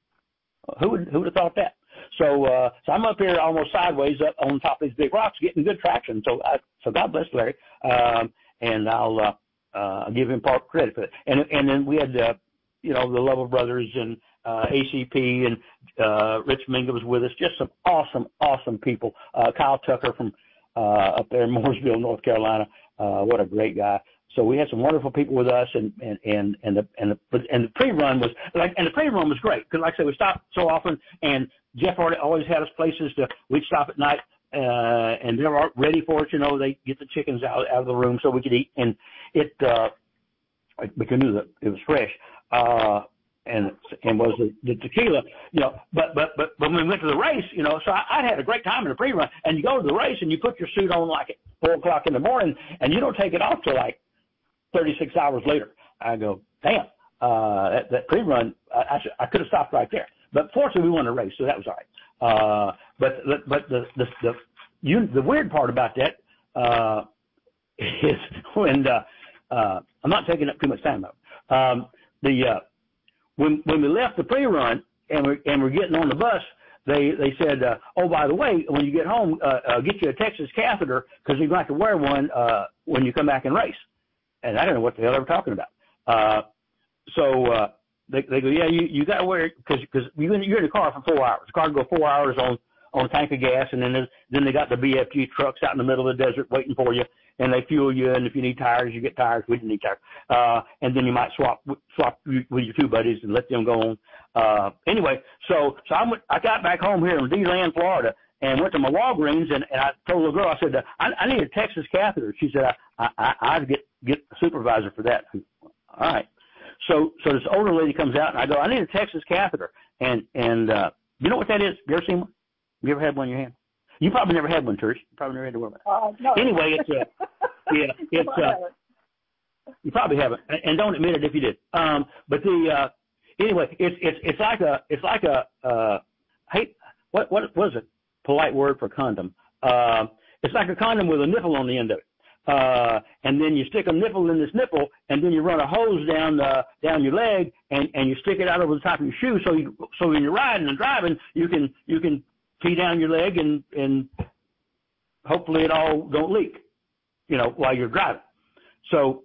who would, who would have thought that? So, uh, so I'm up here almost sideways up on top of these big rocks, getting good traction. So, I, so God bless Larry. Um, and I'll, uh, uh, give him part credit for it. And, and then we had, uh, you know, the Lovell brothers and, uh, A C P and, uh, Rich Minga was with us. Just some awesome, awesome people. Uh, Kyle Tucker from, uh, up there in Mooresville, North Carolina. Uh, what a great guy. So we had some wonderful people with us, and, and, and, and the, and the, and the pre-run was like, and the pre-run was great. Cause like I said, we stopped so often, and Jeff already always had us places to, we'd stop at night, uh, and they were ready for it. You know, they get the chickens out, out of the room so we could eat. And it, uh, we knew that it was fresh. Uh, and, and was the, the tequila, you know, but, but, but, but when we went to the race, you know, so I, I had a great time in the pre-run, and you go to the race and you put your suit on like at four o'clock in the morning, and you don't take it off till like thirty-six hours later. I go, damn, uh, that, that pre-run, I, I, should, I could have stopped right there. But fortunately, we won the race, so that was all right. Uh, but but the the the, you, the weird part about that uh, is when uh, uh, I'm not taking up too much time though. Um, the uh, when when we left the pre-run and we're and we're getting on the bus, they they said, uh, oh, by the way, when you get home, uh, uh, get you a Texas catheter because you're going to have to wear one uh, when you come back and race. And I didn't know what the hell they were talking about. Uh, so uh, they they go, yeah, you you got to wear it because because you're in you're in the car for four hours. The car go four hours on on a tank of gas, and then there's, then they got the B F G trucks out in the middle of the desert waiting for you, and they fuel you. And if you need tires, you get tires. We didn't need tires. Uh, and then you might swap swap with your two buddies and let them go on. Uh, anyway, so so I went, I got back home here in DeLand, Florida, and went to my Walgreens, and, and I told the girl, I said, I, I need a Texas catheter. She said, I I I'd get get a supervisor for that. All right. So so this older lady comes out, and I go, I need a Texas catheter, and and uh, you know what that is? You ever seen one? You ever had one in your hand? You probably never had one, Trish. You probably never had to wear one. Uh, no. Anyway, it's uh, yeah, it's uh, you probably haven't, and don't admit it if you did. Um, but the uh, anyway, it's it's it's like a it's like a uh, hey, what what what is it? Polite word for condom. Uh, it's like a condom with a nipple on the end of it. Uh, and then you stick a nipple in this nipple, and then you run a hose down uh, down your leg, and, and you stick it out over the top of your shoe, so you so when you're riding and driving, you can you can pee down your leg, and and hopefully it all don't leak, you know, while you're driving. So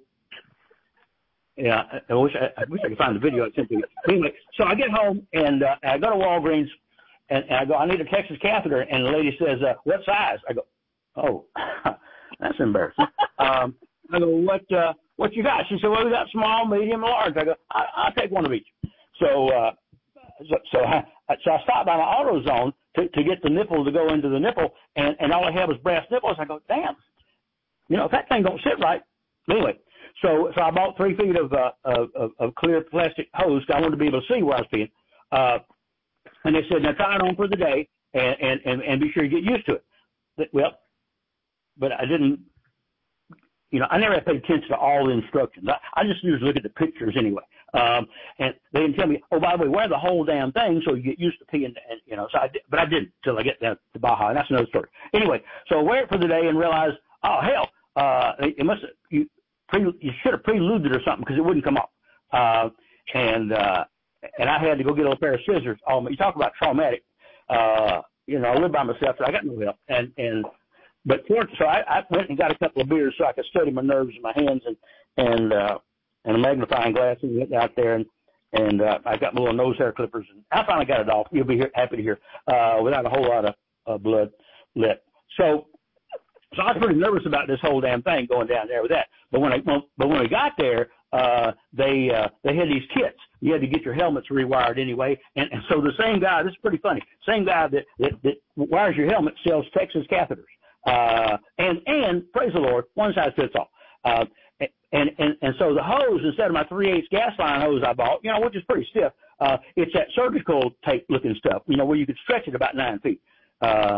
yeah, I, I wish I, I wish I could find the video I sent to you. Anyway, so I get home and uh, I go to Walgreens, and, and I go, I need a Texas catheter, and the lady says, uh, what size? I go, oh. That's embarrassing. Um, I go, what, uh, what you got? She said, well, we got small, medium, and large. I go, I, I'll take one of each. So, uh, so, so I, so I stopped by my AutoZone to, to get the nipple to go into the nipple, and, and all I had was brass nipples. I go, damn, you know, if that thing don't sit right. Anyway, so, so I bought three feet of, uh, of, of clear plastic hose. I wanted to be able to see where I was peeing. Uh, and they said, now try it on for the day and, and, and, and be sure you get used to it. Well, but I didn't, you know, I never paid attention to all the instructions. I, I just usually look at the pictures anyway. Um, and they didn't tell me, oh, by the way, wear the whole damn thing so you get used to peeing, and, you know, so I did, but I didn't until I get down to Baja, and that's another story. Anyway, so I wear it for the day and realize, oh, hell, uh, it must have, you, pre, you should have preluded or something because it wouldn't come off. Uh, and, uh, and I had to go get a little pair of scissors. Oh, you talk about traumatic. Uh, you know, I live by myself, so I got no help. And, and, But for, so I, I went and got a couple of beers so I could study my nerves in my hands, and and uh, and a magnifying glass, and went out there, and and uh, I got my little nose hair clippers, and I finally got it off. You'll be here, happy to hear, uh, without a whole lot of uh, blood lit. So so I was pretty nervous about this whole damn thing going down there with that. But when I when, but when we got there, uh, they uh, they had these kits. You had to get your helmets rewired anyway, and, and so the same guy. This is pretty funny. Same guy that that, that wires your helmet sells Texas catheters. Uh, and, and praise the Lord, one size fits all. Uh, and, and, and so the hose, instead of my three eighths gas line hose I bought, you know, which is pretty stiff, uh, it's that surgical tape looking stuff, you know, where you could stretch it about nine feet. Uh,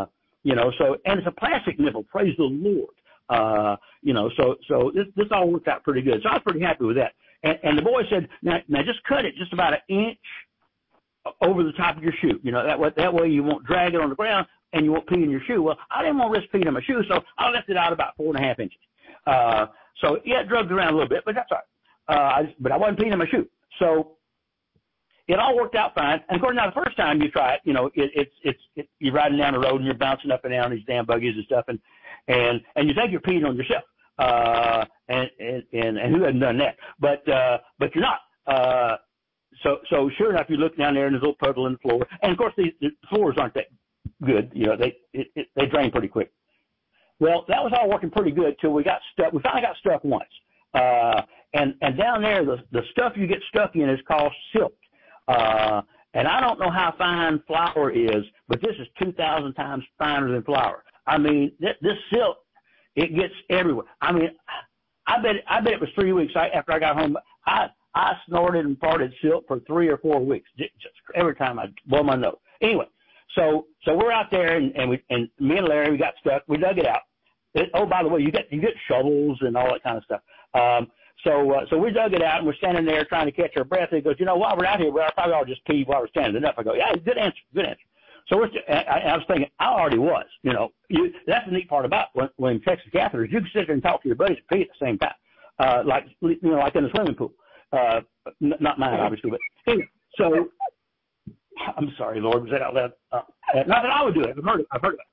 you know, so, and it's a plastic nipple, praise the Lord. Uh, you know, so, so this, this all worked out pretty good. So I was pretty happy with that. And, and the boy said, now, now just cut it just about an inch over the top of your shoe. You know, that way, that way you won't drag it on the ground and you won't pee in your shoe. Well, I didn't want to risk peeing in my shoe, so I left it out about four and a half inches. Uh, so yeah, it drugged around a little bit, but that's all right. Uh, I, but I wasn't peeing in my shoe. So it all worked out fine. And of course, now the first time you try it, you know, it, it's, it's, it, you're riding down the road and you're bouncing up and down these damn buggies and stuff. And, and, and you think you're peeing on yourself. Uh, and, and, and, and who hasn't done that? But, uh, but you're not. Uh, so, so sure enough, you look down there and there's a little puddle in the floor. And of course, these, the floors aren't that good. You know, they, it, it, they drain pretty quick. Well, that was all working pretty good till we got stuck. We finally got stuck once. Uh, and, and down there, the, the stuff you get stuck in is called silt. Uh, and I don't know how fine flour is, but this is two thousand times finer than flour. I mean, this, this silt, it gets everywhere. I mean, I bet, I bet it was three weeks after I got home. I, I snorted and farted silt for three or four weeks, just every time I blow my nose. Anyway, so, so we're out there and, and we, and me and Larry, we got stuck. We dug it out. It, oh, by the way, you get, you get shovels and all that kind of stuff. Um, So, uh, so we dug it out and we're standing there trying to catch our breath. He goes, you know, while we're out here, we probably all just pee while we're standing up. I go, yeah, good answer, good answer. So we're, st- I, I was thinking, I already was, you know, you, that's the neat part about when, when Texas catheters, you can sit there and talk to your buddies and pee at the same time. Uh, like, you know, like in a swimming pool. Uh, n- not mine, obviously, but anyway, so I'm sorry, Lord, was that out loud? Uh, not that I would do it. I've heard it. I've heard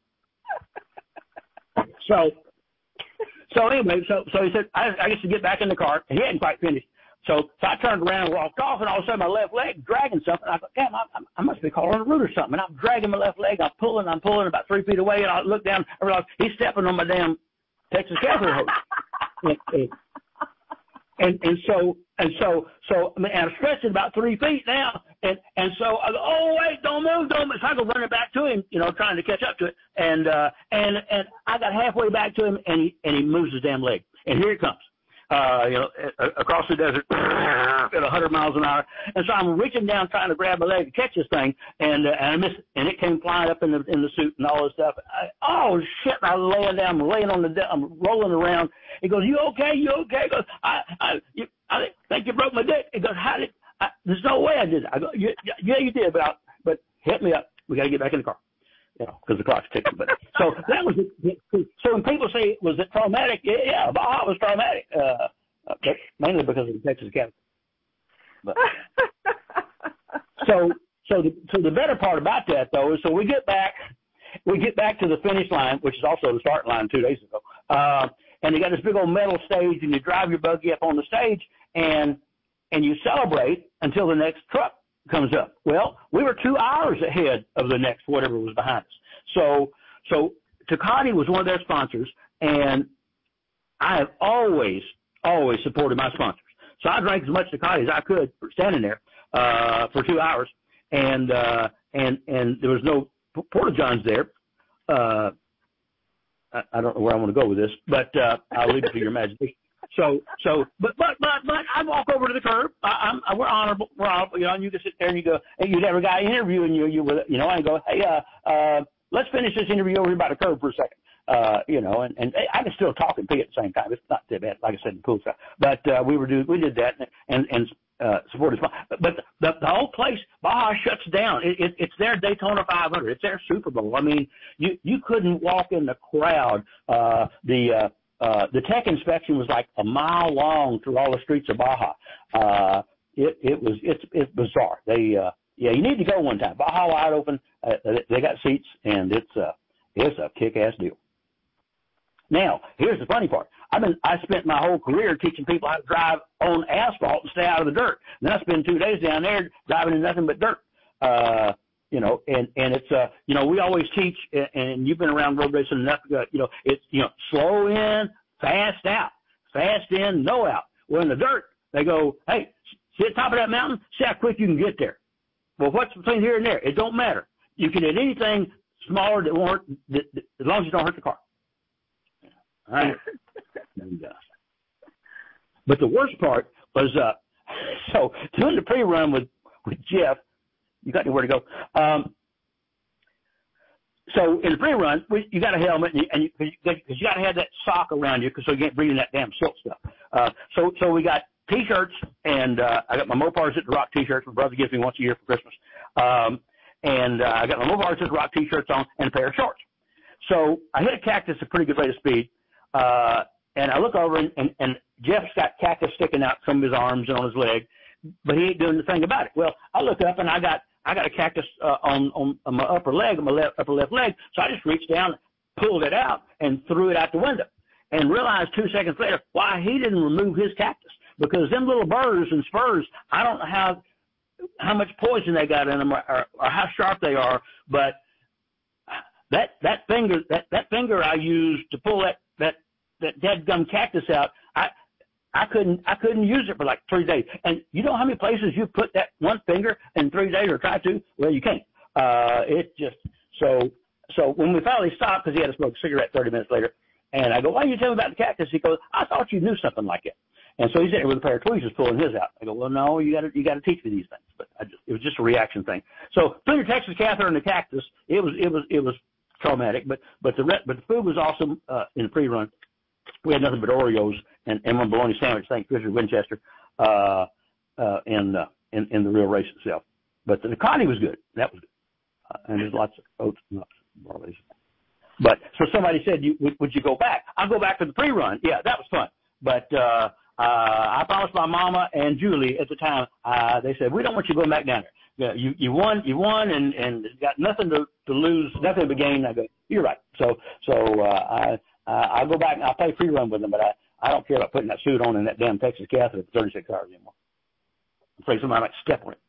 it. So, So anyway, so so he said, I, I guess to get back in the car, and he hadn't quite finished. So, so I turned around and walked off, and all of a sudden my left leg dragging something. I thought, damn, I, I must be caught on a root or something. And I'm dragging my left leg. I'm pulling, I'm pulling about three feet away, and I look down. I realize he's stepping on my damn Texas catheter hose. and, and, and and so and so so I mean, and I'm stretching about three feet now, and and so I go, oh wait, don't move, don't move. So I go running back to him, you know, trying to catch up to it, and uh, and and I got halfway back to him, and he and he moves his damn leg, and here it comes, uh, you know, across the desert at a hundred miles an hour, and so I'm reaching down trying to grab my leg to catch this thing, and uh, and I missed, and it came flying up in the in the suit and all this stuff. I, oh shit! I'm laying down, I'm laying on the, de- I'm rolling around. He goes, you okay? You okay? He goes, I I you, I think you broke my dick. He goes, how did? I, there's no way I did it. I go, yeah, yeah, you did, but I, but hit me up. We got to get back in the car, you know, because the clock's ticking. But so that was it. So when people say, was it traumatic? Yeah, yeah, Baja was traumatic, uh, but mainly because of the Texas catheter. But so so the so the better part about that though is so we get back we get back to the finish line, which is also the start line two days ago. Uh, and they got this big old metal stage, and you drive your buggy up on the stage, and and you celebrate until the next truck comes up. Well, we were two hours ahead of the next whatever was behind us. So so Tecate was one of their sponsors, and I have always always supported my sponsors. So I drank as much Tecate as I could standing there uh, for two hours, and uh, and and there was no porta johns there. Uh, I, I don't know where I want to go with this, but uh, I'll leave it to your imagination. So, so, but, but, but, but I walk over to the curb. I, I'm, we're honorable, we're honorable, you know, and you can sit there and you go, and you'd have a guy interviewing you, you with, you know, and go, hey, uh, uh, let's finish this interview over here by the curb for a second. Uh, you know, and, and I can still talk and pee at the same time. It's not too bad, like I said, in the pool stuff. But, uh, we were doing, we did that and, and, uh, supported. But the, the whole place, Baja shuts down. It, it, it's their Daytona five hundred. It's their Super Bowl. I mean, you, you couldn't walk in the crowd. Uh, the, uh, uh, the tech inspection was like a mile long through all the streets of Baja. Uh, it, it was, it's, it's bizarre. They, uh, yeah, you need to go one time. Baja wide open. Uh, they got seats and it's, uh, it's a kick-ass deal. Now, here's the funny part. I've been, I spent my whole career teaching people how to drive on asphalt and stay out of the dirt. And then I spend two days down there driving in nothing but dirt. Uh, you know, and, and it's, uh, you know, we always teach, and you've been around road racing enough, you know, it's, you know, slow in, fast out, fast in, no out. Well, in the dirt, they go, hey, see at the top of that mountain, see how quick you can get there. Well, what's between here and there? It don't matter. You can hit anything smaller that won't, that, that, as long as you don't hurt the car. All right. And, uh, but the worst part was, uh, so doing the pre-run with, with Jeff, you got anywhere to go. Um, so in the pre-run, we, you got a helmet, and you, and you, cause you, cause you got to have that sock around you, cause so you can't breathe in that damn silt stuff. Uh, so so we got T-shirts, and uh, I got my Mopars at the Rock T-shirts. My brother gives me once a year for Christmas, um, and uh, I got my Mopars at the Rock T-shirts on and a pair of shorts. So I hit a cactus at a pretty good rate of speed, uh, and I look over, and, and, and Jeff's got cactus sticking out from his arms and on his leg, but he ain't doing the thing about it. Well, I look up, and I got I got a cactus uh, on, on on my upper leg, on my left, upper left leg. So I just reached down, pulled it out, and threw it out the window, and realized two seconds later why he didn't remove his cactus, because them little burrs and spurs, I don't know how how much poison they got in them, or, or, or how sharp they are, but that that finger that, that finger I used to pull that that that dead gum cactus out, I I couldn't I couldn't use it for like three days. And you know how many places you put that one finger in three days or try to? Well, you can't. Uh, it just so so when we finally stopped, because he had to smoke a cigarette thirty minutes later, and I go, why didn't you tell me about the cactus? He goes, I thought you knew something like it. And so he's there with a pair of tweezers pulling his out. I go, well, no, you got to you got to teach me these things. But I just, it was just a reaction thing. So between the Texas catheter and the cactus, it was it was it was traumatic. But but the but the food was awesome uh, in the pre-run. We had nothing but Oreos and, and one bologna sandwich, thanks Richard Winchester, uh, uh, in, uh, in in the real race itself. But the connie was good. That was good. Uh, and there's lots of oats, nuts, barley. But so somebody said, you, would, would you go back? I'll go back for the pre-run. Yeah, that was fun. But uh, uh, I promised my mama and Julie at the time. Uh, they said, we don't want you going back down there. Yeah, you you won, you won, and and got nothing to, to lose, nothing to gain. I go, you're right. So so uh, I. Uh, I'll go back and I'll play free run with them, but I, I don't care about putting that suit on in that damn Texas catheter for thirty-six hours anymore. I'm afraid somebody might step on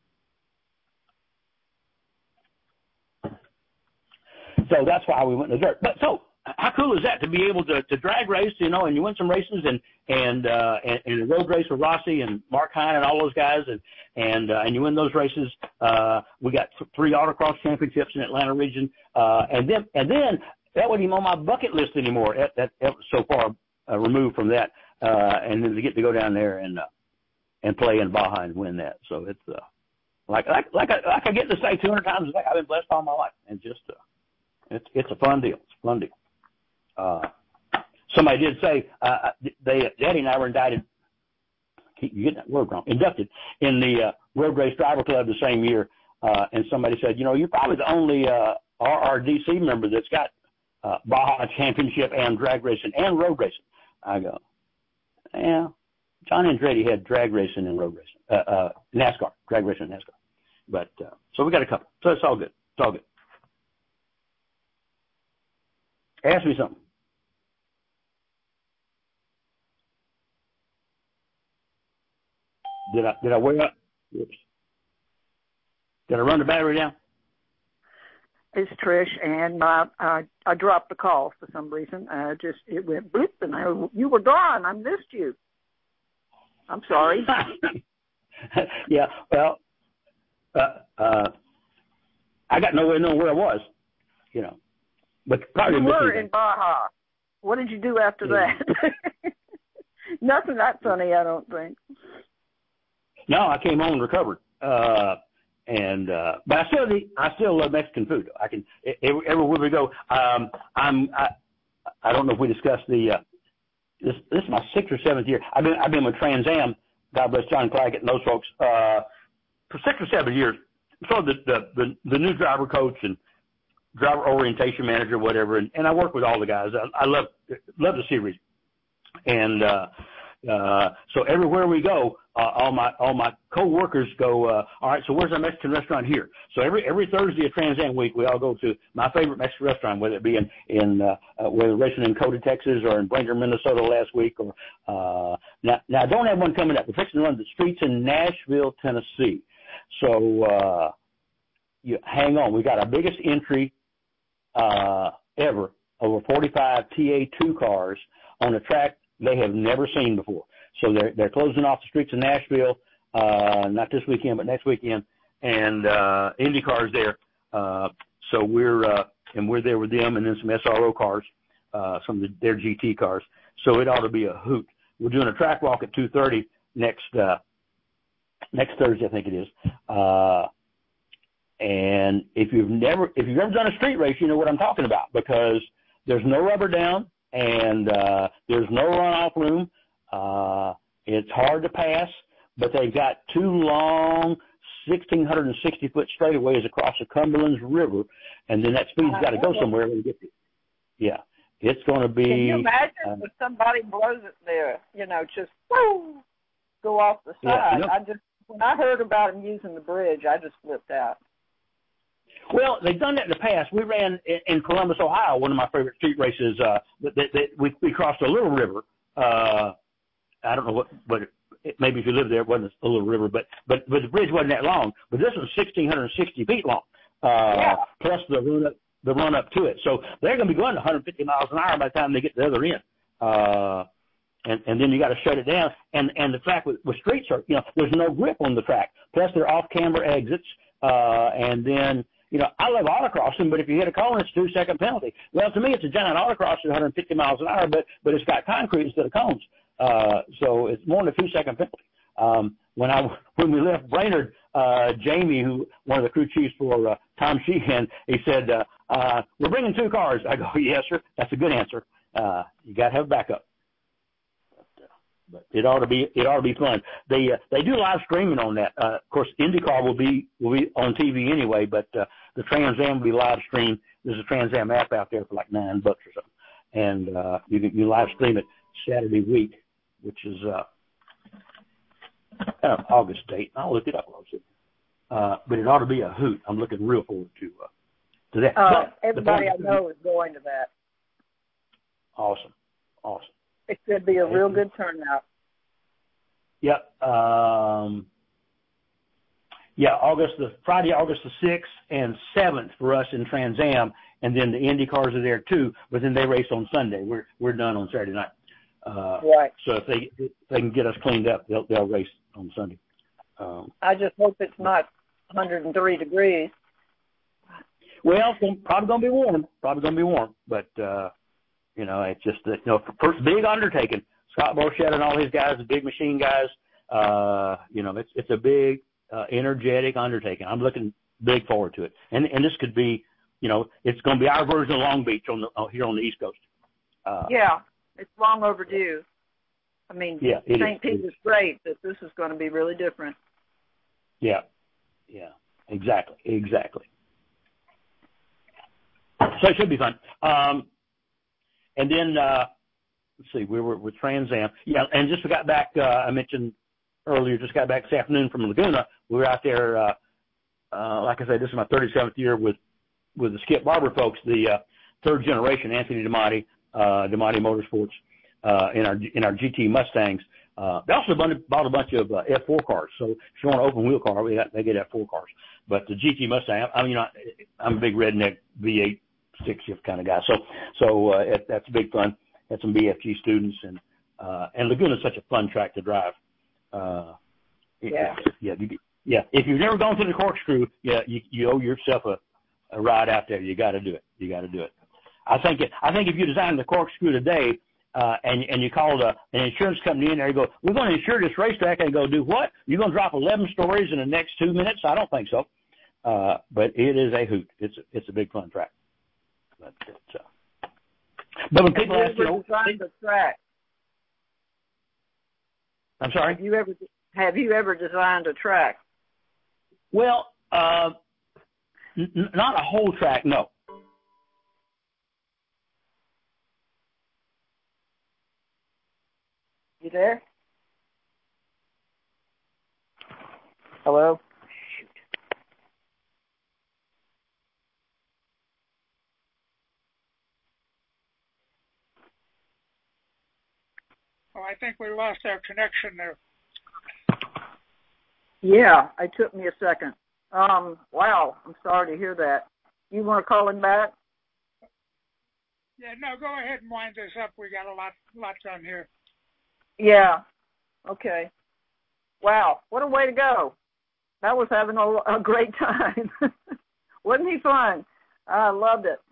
it. So that's why we went in the dirt. But so how cool is that to be able to, to drag race, you know, and you win some races and, and, uh, and, and a road race with Rossi and Mark Hine and all those guys. And, and, uh, and you win those races. Uh, we got th- three autocross championships in Atlanta region. Uh, and then, and then, that wasn't even on my bucket list anymore. That, that, that was so far uh, removed from that. Uh, and then to get to go down there and, uh, and play in Baja and win that. So it's, uh, like, like, like I, like I get to say two hundred times a day, I've been blessed all my life. And just, uh, it's, it's a fun deal. It's a fun deal. Uh, somebody did say, uh, they, Daddy and I were indicted, keep getting that word wrong, inducted in the, uh, Road Race Driver Club the same year. Uh, and somebody said, you know, you're probably the only, uh, R R D C member that's got, Uh, Baja Championship and drag racing and road racing. I go, yeah. John Andretti had drag racing and road racing, uh, uh, NASCAR, drag racing and NASCAR. But uh, so we got a couple. So it's all good. It's all good. Ask me something. Did I did I wear up? Oops. Did I run the battery down? It's Trish, and my, uh, I dropped the call for some reason. I just, it went bloop, and I, you were gone. I missed you. I'm sorry. Yeah, well, uh, uh, I got nowhere to know where I was, you know. But probably you were in Baja. What did you do after yeah. that? Nothing that funny, I don't think. No, I came home and recovered. Uh, And, uh, but I still, I still love Mexican food. I can, every, everywhere we go, um, I'm, I, I don't know if we discussed the, uh, this, this is my sixth or seventh year. I've been, I've been with Trans Am, God bless John Claggett and those folks, uh, for six or seven years. So the, the, the, the new driver coach and driver orientation manager, whatever. And, and I work with all the guys. I, I love, love the series. And, uh, Uh, so everywhere we go, uh, all my, all my co-workers go, uh, all right, so where's our Mexican restaurant here? So every, every Thursday of Trans Am week, we all go to my favorite Mexican restaurant, whether it be in, in, uh, uh whether racing in Coda, Texas or in Brainerd, Minnesota last week or, uh, now, now I don't have one coming up. We're fixing to run the streets in Nashville, Tennessee. So, uh, you hang on. We got our biggest entry, uh, ever, over forty-five T A two cars on a track they have never seen before. So they're, they're closing off the streets of Nashville, uh, not this weekend, but next weekend. And, uh, Indy cars there. Uh, so we're, uh, and we're there with them and then some S R O cars, uh, some of the, their G T cars. So it ought to be a hoot. We're doing a track walk at two thirty next, uh, next Thursday, I think it is. Uh, And if you've never if you've ever done a street race, you know what I'm talking about, because there's no rubber down and uh, there's no runoff room. Uh, it's hard to pass, but they've got two long one thousand six hundred sixty foot straightaways across the Cumberland's River, and then that speed's got to go somewhere when you get there. Yeah, it's going to be. Can you imagine uh, if somebody blows it there? You know, just whoo, go off the side. Yeah, you know, I just when I heard about them using the bridge, I just flipped out. Well, they've done that in the past. We ran in, in Columbus, Ohio, one of my favorite street races. Uh, that, that, that we, we crossed a little river. Uh, I don't know what, but it, maybe if you lived there, it wasn't a little river, but but but the bridge wasn't that long. But this was one thousand six hundred sixty feet long, uh, yeah. plus the run up the run up to it. So they're going to be going one hundred fifty miles an hour by the time they get to the other end. Uh, and and then you got to shut it down. And and the fact with, with streets are, you know, there's no grip on the track. Plus they're off camber exits, uh, and then. You know, I love autocrossing, but if you hit a cone, it's a two-second penalty. Well, to me, it's a giant autocross at one hundred fifty miles an hour, but but it's got concrete instead of cones, uh, so it's more than a two-second penalty. Um, when I when we left Brainerd, uh, Jamie, who one of the crew chiefs for uh, Tom Sheehan, he said, uh, uh, "We're bringing two cars." I go, "Yes, sir. That's a good answer. Uh, you got to have backup." But it ought to be it ought to be fun. They uh, they do live streaming on that. Uh, of course, IndyCar will be will be on T V anyway, but uh, the Trans Am will be live streamed. There's a Trans Am app out there for like nine bucks or something, and uh, you can you live stream it Saturday week, which is uh, kind of August date. I'll look it up. Uh, but it ought to be a hoot. I'm looking real forward to uh, to that. Uh, but everybody I know is going to that. Awesome, awesome. It could be a real good turnout. Yep. Um, yeah, August the Friday, August the sixth and seventh for us in Trans Am, and then the Indy cars are there too. But then they race on Sunday. We're we're done on Saturday night. Uh, right. So if they if they can get us cleaned up, they'll they'll race on Sunday. Um, I just hope it's not one hundred three degrees. Well, it's probably gonna be warm. Probably gonna be warm, but. Uh, You know, it's just that, you know, first big undertaking. Scott Borchett and all his guys, the big machine guys, uh, you know, it's it's a big, uh, energetic undertaking. I'm looking big forward to it. And and this could be, you know, it's going to be our version of Long Beach on the uh, here on the East Coast. Uh, yeah, it's long overdue. I mean, yeah, Saint Pete is great, but this is going to be really different. Yeah, yeah, exactly, exactly. So it should be fun. Um, And then, uh, let's see, we were with Trans Am. Yeah, and just got back, uh, I mentioned earlier, just got back this afternoon from Laguna. We were out there, uh, uh, like I said, this is my thirty-seventh year with, with the Skip Barber folks, the uh, third generation, Anthony DiMotti, uh, DiMotti Motorsports, uh, in our in our G T Mustangs. Uh, they also bought a bunch of uh, F four cars. So if you want an open wheel car, we got, they get F four cars. But the G T Mustang, I mean, you know, I'm a big redneck V eight. Six shift kind of guy. So, so, uh, it, that's big fun. Had some B F G students and, uh, and Laguna is such a fun track to drive. Uh, yeah. Yeah. You, yeah. If you've never gone to the corkscrew, yeah, you, you owe yourself a, a ride out there. You got to do it. You got to do it. I think, it, I think if you design the corkscrew today, uh, and, and you called a, an insurance company in there, you go, we're going to insure this racetrack, and go, do what? You're going to drop eleven stories in the next two minutes? I don't think so. Uh, but it is a hoot. It's, it's a big fun track. But, uh, but when people ask, you know, designed the track? I'm sorry. Have you ever have you ever designed a track? Well, uh, n- not a whole track, no. You there? Hello. Oh, I think we lost our connection there. Yeah, it took me a second. Um, wow, I'm sorry to hear that. You want to call him back? Yeah, no, go ahead and wind this up. We got a lot, lot done here. Yeah. Okay. Wow, what a way to go. I was having a, a great time. Wasn't he fun? I loved it.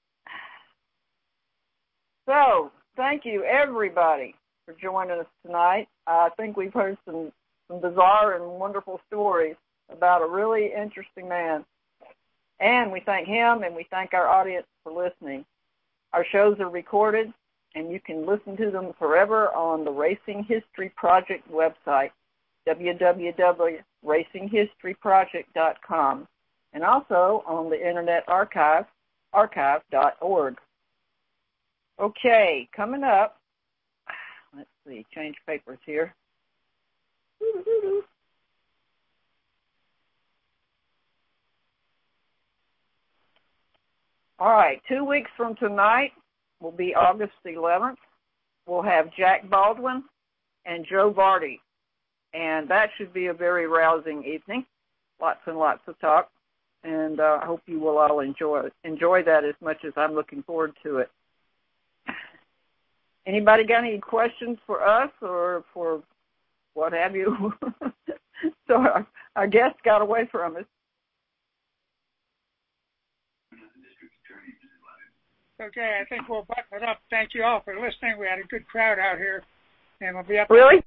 So, thank you, everybody, for joining us tonight. I think we've heard some, some bizarre and wonderful stories about a really interesting man. And we thank him, and we thank our audience for listening. Our shows are recorded, and you can listen to them forever on the Racing History Project website, w w w dot racing history project dot com, and also on the Internet Archive, archive dot org. Okay, coming up, let's see, change papers here. All right, two weeks from tonight will be August eleventh. We'll have Jack Baldwin and Joe Vardy, and that should be a very rousing evening. Lots and lots of talk, and uh, I hope you will all enjoy enjoy that as much as I'm looking forward to it. Anybody got any questions for us or for what have you? So our, our guest got away from us. Okay, I think we'll button it up. Thank you all for listening. We had a good crowd out here, and we'll be up. Really?